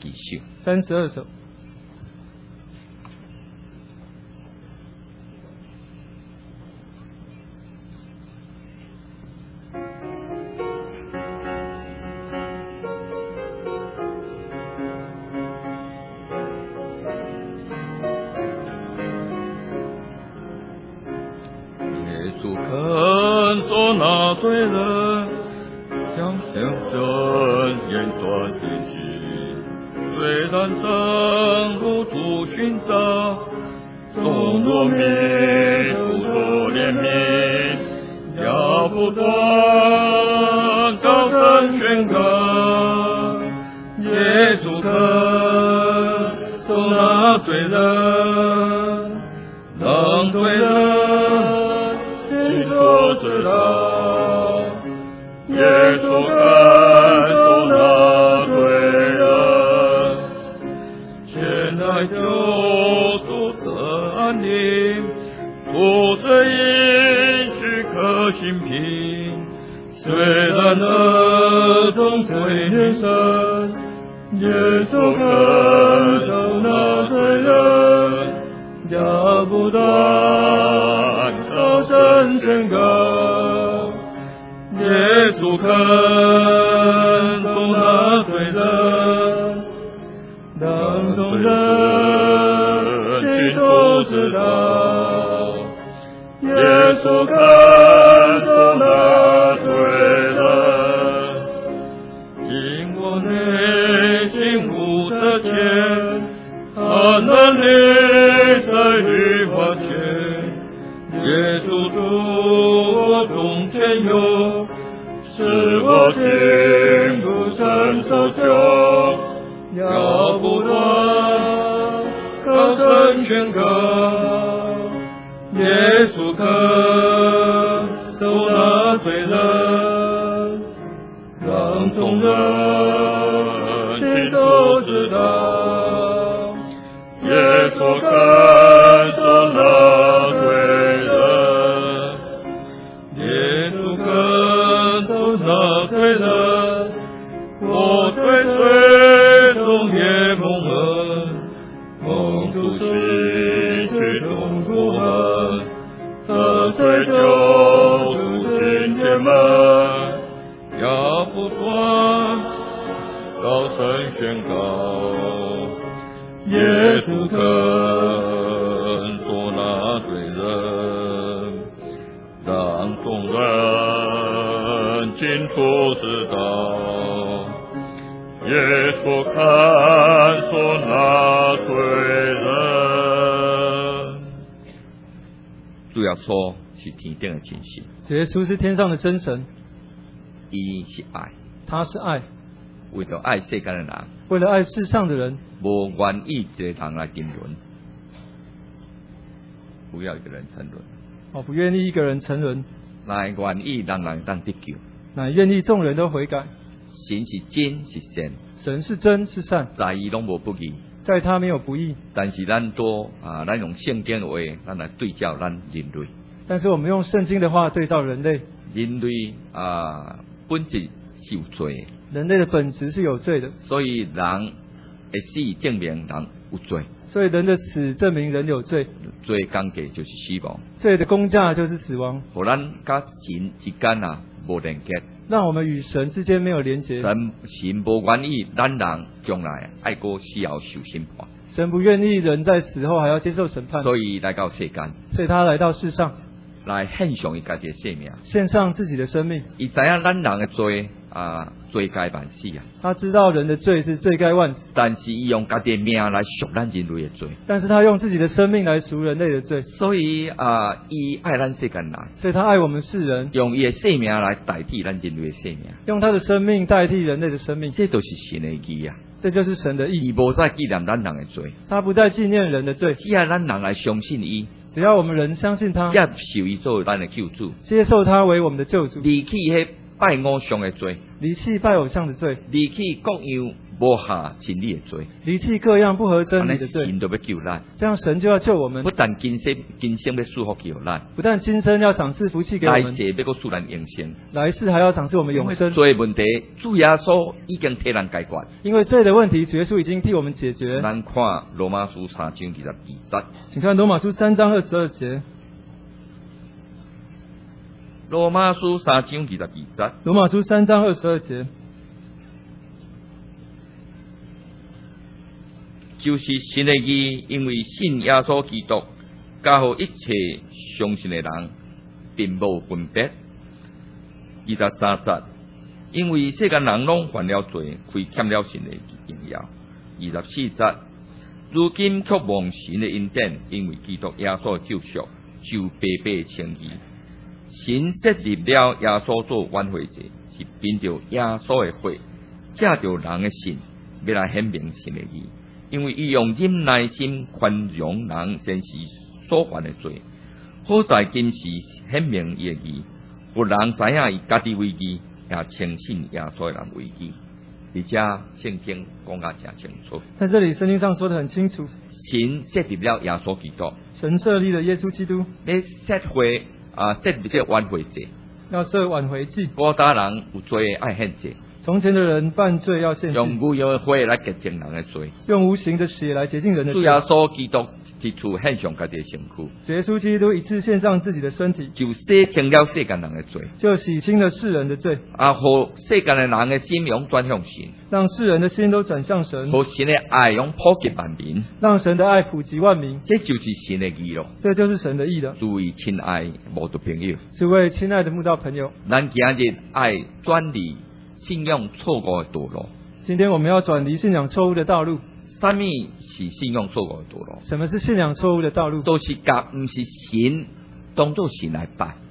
32首。 罪人将向真言断进去，虽然生路途寻找，纵若迷途多怜悯，要不断高声宣告，耶稣肯受那罪人，让罪人经过知道。耶稣看受那罪人，前来救赎的安宁，不罪应许可心平。虽然那种罪孽深，耶稣看受那罪人，要不断高声宣告。耶稣肯受那罪人，让众人心都知道。耶稣肯受那罪人，经我内心无的钱，他能力在于完全。 没有，使我心不胜所求，要不断高声宣告，耶稣肯受那罪人，让众人心都知道，耶稣肯受那罪人，耶稣肯受那罪人，我追随中也蒙恩，蒙主是最终主恩，得罪救主今天们，要不断高声宣告，耶稣肯做那罪人，让众人清楚知道，耶稣肯做那罪人。 主要说是天顶的真神， 耶稣是天上的真神， 伊是爱， 他是爱， 为了爱世间的人， 为了爱世上的人， 无愿意一个人来沉沦，不要一个人沉沦， 不愿意一个人沉沦， 乃愿意人人当得救， 乃愿意众人都悔改。 神是真是善， 神是真是善， 在伊拢无不义， 在他没有不义。 但是咱用圣经的话，咱来对照咱人类。 但是我们用圣经的话对照人类， 人类本质是有罪， 人类的本质是有罪的， 所以人会死证明人有罪， 所以人的死证明人有罪， 罪的工价就是死亡， 罪的工价就是死亡， 互咱甲神之间无连结， 让我们与神之间没有连结。 神无愿意咱人将来爱过死后受审判， 神不愿意人在死后还要接受审判， 所以来到世间， 所以他来到世上， 来献上伊家己的生命， 献上自己的生命。 伊知影咱人的罪罪该万死啊！ 他知道人的罪是罪该万死， 但是伊用家己的命来赎咱人类的罪， 但是他用自己的生命来赎人类的罪， 所以伊爱咱世间人， 所以他爱我们世人， 用伊的生命来代替咱人类的生命， 用他的生命代替人类的生命， 这都是神的义啊！ 这就是神的义。 伊无再纪念咱人的罪， 他不再纪念人的罪， 只要咱人来相信伊， 只要我们人相信他， 接受伊作为咱的救主， 接受他为我们的救主， 离弃迄拜偶像的罪， 离弃拜偶像的罪， 离弃各样无合真理的罪， 离弃各样不合真理的罪， 神就要救咱， 这样神就要救我们。 不但今生要祝福给咱， 不但今生要赏赐福气给我们， 来世要搁赐咱永生， 来世还要赏赐我们永生。 罪问题，主耶稣已经替咱解决。 因为罪的问题，主耶稣已经替我们解决。 咱看罗马书3章22节， 请看罗马书3章22节。 罗马书3章22节。 罗马书3章22节。 就是神的义，因为信耶稣基督，加乎一切相信的人，并无分别。23节，因为世间人拢犯了罪，亏欠了神的荣耀。24节，如今却蒙神的恩典，因为基督耶稣的救赎，就白白称义。神设立了耶稣做挽回者，是凭着耶稣的血，借着人的信，要来显明神的义。因为伊用忍耐心宽容人先时所犯的罪，好在今时显明伊的义，有人知影伊家己为义，也相信耶稣的人为义。而且圣经讲得真清楚， 在这里圣经上说得很清楚， 神设立了耶稣基督， 神设立了耶稣基督， 你设立这挽回者， 要设挽回祭， 古代人有罪爱献祭。 从前的人犯罪要献祭， 用无形的血来洁净人的罪， 用无形的血来洁净人的罪。 主耶稣基督一次献上家己的身躯， 耶稣基督一次献上自己的身体， 就洗清了世间人的罪， 就洗清了世人的罪， 让世间的人的心永转向神， 让世人的心都转向神， 和神的爱永普及万民， 让神的爱普及万民。 这就是神的义咯， 这就是神的义了。 诸位亲爱慕道朋友， 诸位亲爱的慕道朋友， 咱今日爱转离信仰错误的道路。 今天我们要转离信仰错误的道路。 什么是信仰错误的道路？ 什么是信仰错误的道路？ 都是甲不是神当作神来拜，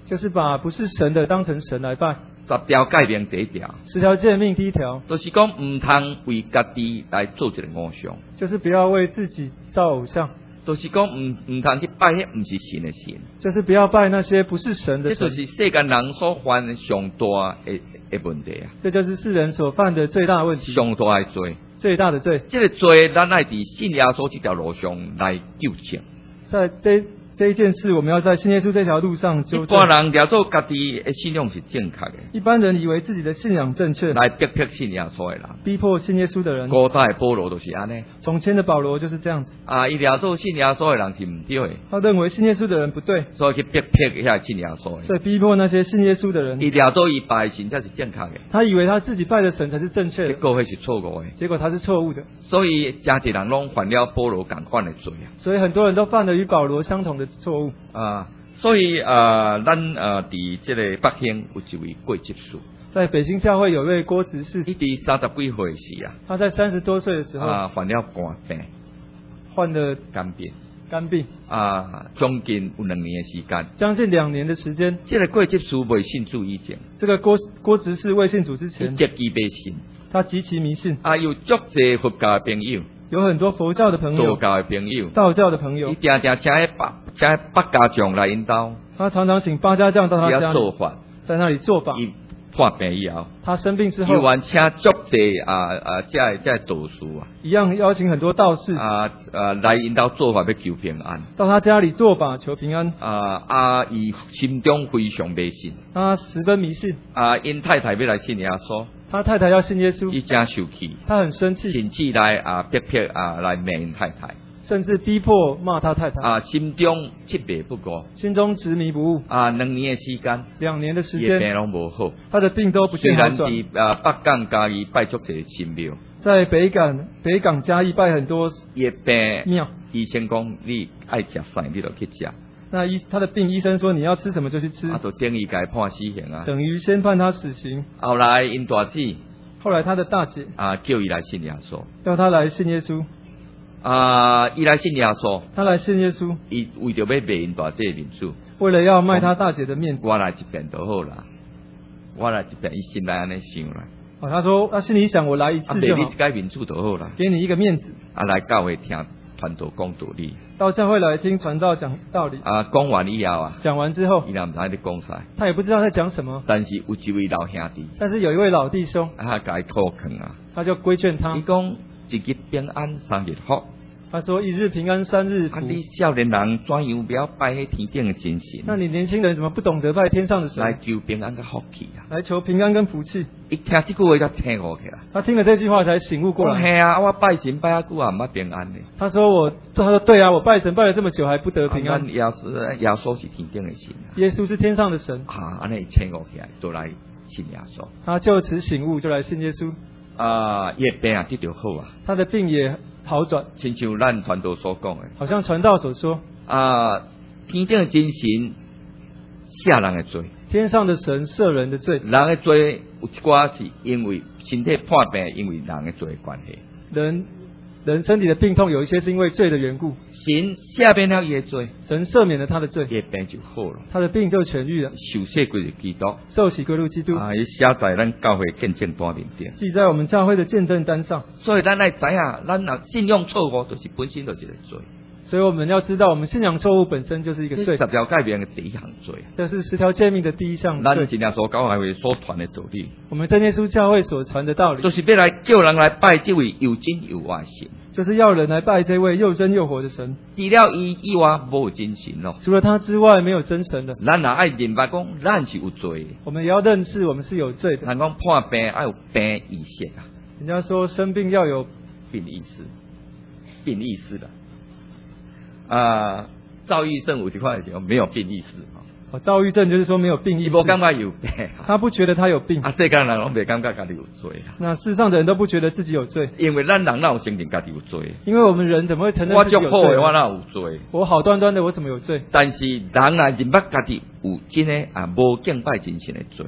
就是把不是神的当成神来拜。 10条诫命第一条 ，10条诫命第一条， 就是讲唔通为家己来做一个偶像， 就是不要为自己造偶像。 就是讲唔通去拜迄唔是神的神， 就是不要拜那些不是神的神。 这就是世间人所犯上大的问题啊！ 这就是世人所犯的最大的问题。 上大的罪， 最大的罪。 这个罪，咱爱伫信耶稣这条路上来纠正。 在这一件事，我们要在信耶稣这条路上纠正。 一般人了做家己的信仰是正确的， 一般人以为自己的信仰正确， 来逼迫信耶稣的人， 逼迫信耶稣的人。 古代的保罗就是安尼， 从前的保罗就是这样子。 伊了做信耶稣的人是唔对的， 他认为信耶稣的人不对， 所以去逼迫遐信耶稣的， 所以逼迫那些信耶稣的人。 伊了做伊拜神才是正确的， 他以为他自己拜的神才是正确的， 结果迄是错误的， 结果他是错误的。 所以真侪人拢犯了保罗同款的罪啊！ 所以很多人都犯了与保罗相同的错误。 所以咱伫这个北兴有一位郭执事， 在北兴教会有位郭执事， 伊伫30几岁时啊， 他在30多岁的时候患了肝病， 患了肝病，将近有2年的时间， 将近2年的时间。 这个郭执事未信主以前， 这个郭执事未信主之前， 极其迷信， 他极其迷信， 有足侪佛教的朋友。 有很多佛教的朋友、 道教的朋友、 道教的朋友， 伊常常请八家将来引导。 他常常请八家将到他家里做法， 在那里做法。 伊患病以后， 他生病之后， 伊还请足侪这道士啊， 一样邀请很多道士来引导做法要求平安， 到他家里做法求平安。 伊心中非常迷信， 他十分迷信。 因太太要来信耶稣。 他太太要信耶稣， 伊真受气， 他很生气， 甚至来逼迫来骂因太太， 甚至逼迫骂他太太。 心中执迷不悟， 心中执迷不悟。 2年的时间 ，2年的时间， 病拢无好， 他的病都不见好转。 虽然伫北港嘉义拜足侪神庙， 在北港嘉义拜很多庙， 医生讲你爱食啥，你就去食。 那他的病，医生说你要吃什么就去吃， 就等于该判死刑啊， 等于先判他死刑。 后来因大姊， 后来他的大姐叫伊来信耶稣， 叫他来信耶稣。 伊来信耶稣， 他来信耶稣， 伊为着要卖因大姐的面子， 为了要卖他大姐的面子。 我来一遍就好啦，我来一遍，伊心内安尼想啦。 他说他心里想，我来一次就好， 给你一个面子就好啦， 给你一个面子。 来教会听传道讲道理， 到教会来听传道讲道理。 讲完以后讲完之后， 伊也唔知在讲啥， 他也不知道在讲什么。 但是有一位老兄弟， 但是有一位老弟兄， 甲伊讨劝他就规劝他， 伊讲一日平安3日福。 他说1日平安3日福。 你少年人怎样不要拜迄天顶的真神？ 那你年轻人怎么不懂得拜天上的神？ 来求平安跟福气啊！ 来求平安跟福气。 一听这句话才醒悟起来。 他听了这句话才醒悟过来。 嘿啊，我拜神拜啊久啊，唔平安呢。 他说对啊，我拜神拜了这么久还不得平安。 耶稣是天顶的神。 耶稣是天上的神。 安尼醒悟起来，就来信耶稣。 他就此醒悟，就来信耶稣。 伊的病得到好啊。 他的病也好转， 亲像咱传道所讲的， 好像传道所说， 天顶的真神赦人的罪， 天上的神赦人的罪， 人的罪有一寡是因为身体破病，因为人的罪的关系。 人身体的病痛有一些是因为罪的缘故， 神赦免了伊的罪， 神赦免了他的罪， 伊的病就好了， 他的病就痊愈了。 受洗归入基督， 受洗归入基督， 伊写在咱教会见证单面顶， 记在我们教会的见证单上。 所以咱来知影，咱若信仰错误，就是本身就是一个罪。 所以我们要知道，我们信仰错误本身就是一个罪。 10条诫命的第一项罪， 这是10条诫命的第一项罪。 咱今天所教会所传的道理， 我们真耶稣教会所传的道理， 就是要来叫人来拜这位又真又活神， 就是要人来拜这位又真又活的神。 除了伊以外，无有真神咯。 除了他之外，没有真神的。 咱也爱明白讲，咱是有罪的。 我们也要认识我们是有罪的。 人讲破病要有病意识啊， 人家说生病要有病意识的。躁郁症有一块讲没有病意识躁郁症就是说没有病意识， 他不感觉有病， 他不觉得他有病。 世间人拢袂感觉家己有罪啊。 那世上的人都不觉得自己有罪， 因为咱人哪有承认家己有罪？ 因为我们人怎么会承认自己有罪？ 我足好的，我哪有罪？ 我好端端的，我怎么有罪？ 但是人若认捌家己有真的无敬拜真神的罪。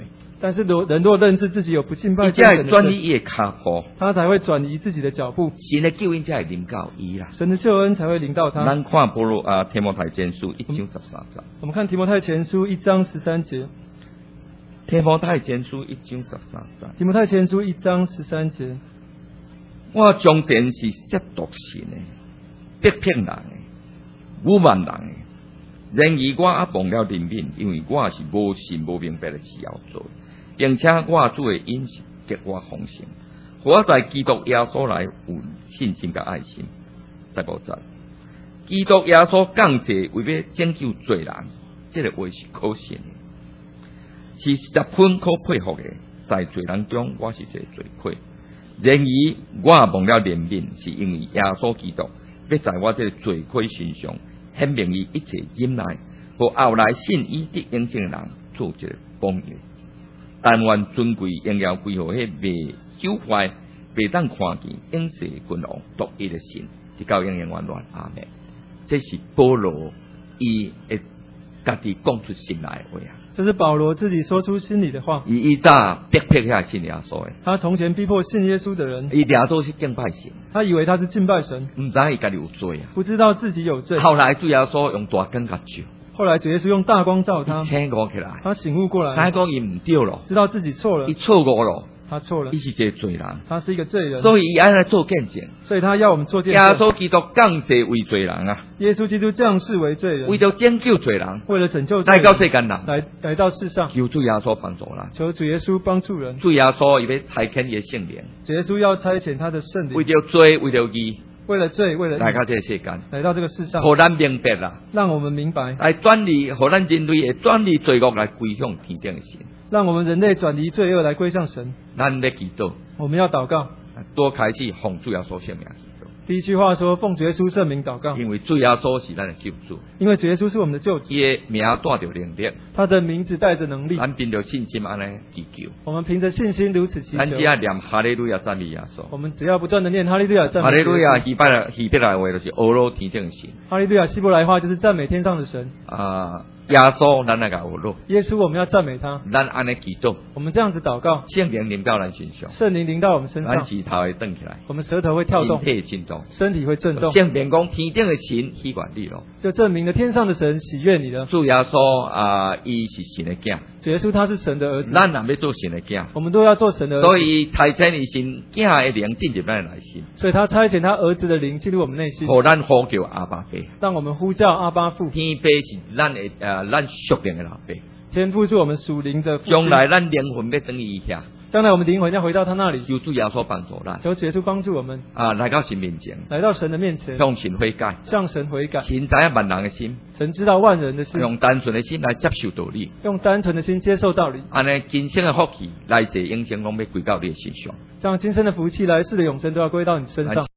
但是人若认识自己有不敬拜伊才会转移伊的脚步， 他才会转移自己的脚步。 神的救恩才会临到伊啦。 神的救恩才会临到他。 咱看提摩太前书1章13节。 我们看提摩太前书1章13节。 提摩太前书1章13节。 提摩太前书1章13节。 我从前是亵渎神的，逼迫人的，侮慢人的。然而我也忘了怜悯，因为我是无信无明白的时候做，并且我主的恩是给我丰盛，我在基督耶稣来有信心กับ愛心。再5節，基督耶穌降世為要拯救罪人，這個話是可信的，是10分可佩服的。在罪人中，我是一個罪魁。然而我也忘了憐憫，是因為耶穌基督要在我這個罪魁身上顯明伊一切忍耐，和後來信伊得永生的人做一個榜樣。但願尊貴榮耀歸乎迄未朽壞、未當看見、永世君王獨一的神，直到永永遠遠。阿們。這是保羅伊會家己講出心來的話啊！ 這是保羅自己說出心裡的話。 伊早逼迫遐信耶穌的， 他從前逼迫信耶穌的人， 伊掠做是敬拜神， 他以為他是敬拜神， 唔知伊家己有罪啊， 不知道自己有罪。 後來主耶穌用大光甲照， 後來主耶穌用大光照他， 醒悟起來， 他醒悟過來， 他講伊唔對咯， 知道自己錯了， 伊錯誤咯。 他錯了， 伊是一個罪人， 他是一個罪人， 所以伊安尼做見證， 所以他要我們做見證。 耶穌基督降世為罪人啊！ 耶穌基督降世為罪人， 為了拯救罪人， 為了拯救罪人， 來到世間人， 來到世上， 求主耶穌幫助啦！ 求主耶穌幫助人， 主耶穌伊要差遣伊的聖靈， 主耶穌要差遣他的聖靈， 為了罪，為了義， 為了罪，為了來到這個世間， 來到這個世上， 讓咱明白啦， 讓我們明白， 來轉離，讓咱人類會轉離罪惡來歸向天頂的神。 讓我們人類轉離罪惡來歸向神。 咱要祈禱， 我們要禱告。 多開始奉主耶穌聖名祈禱。 第一句話說奉主耶穌聖名禱告， 因為主耶穌是咱的救主， 因為主耶穌是我們的救主， 伊的名帶着能力， 他的名字帶着能力， 咱憑着信心安尼祈求， 我們憑着信心如此祈求， 咱只要念哈利路亞讚美耶穌， 我們只要不斷的念哈利路亞讚美耶穌。 哈利路亞希伯來話就是歐羅天頂的神， 哈利路亞希伯來話就是讚美天上的神。 耶穌咱那個歐羅， 耶穌我們要讚美他， 咱安尼祈禱， 我們這樣子禱告， 聖靈臨到咱身上， 聖靈臨到我們身上， 咱舌頭會動起來， 我們舌頭會跳動， 身體震動， 身體會震動， 證明講天頂的神喜歡你咯， 就證明了天上的神喜悅你了。 主耶穌伊是神的囝， 主耶穌他是神的兒子， 咱也要做神的囝， 我們都要做神的兒子， 所以差遣伊神囝的靈進入咱的內心， 所以他差遣他兒子的靈進入我們內心， 互咱呼叫阿爸父， 讓我們呼叫阿爸父。 天父是咱的咱屬靈的老爸， 天父是我們屬靈的父親， 將來咱靈魂要等於遐， 將來我們靈魂要回到他那裡， 求主耶穌幫助咱， 求主耶穌幫助我們來到神面前， 來到神的面前， 向神悔改， 向神悔改。 神知影萬人的心， 神知道萬人的心， 用單純的心來接受道理， 用單純的心接受道理， 安尼今生的福氣，來世永生攏要歸到你的身上， 像今生的福氣，來世的永生都要歸到你身上。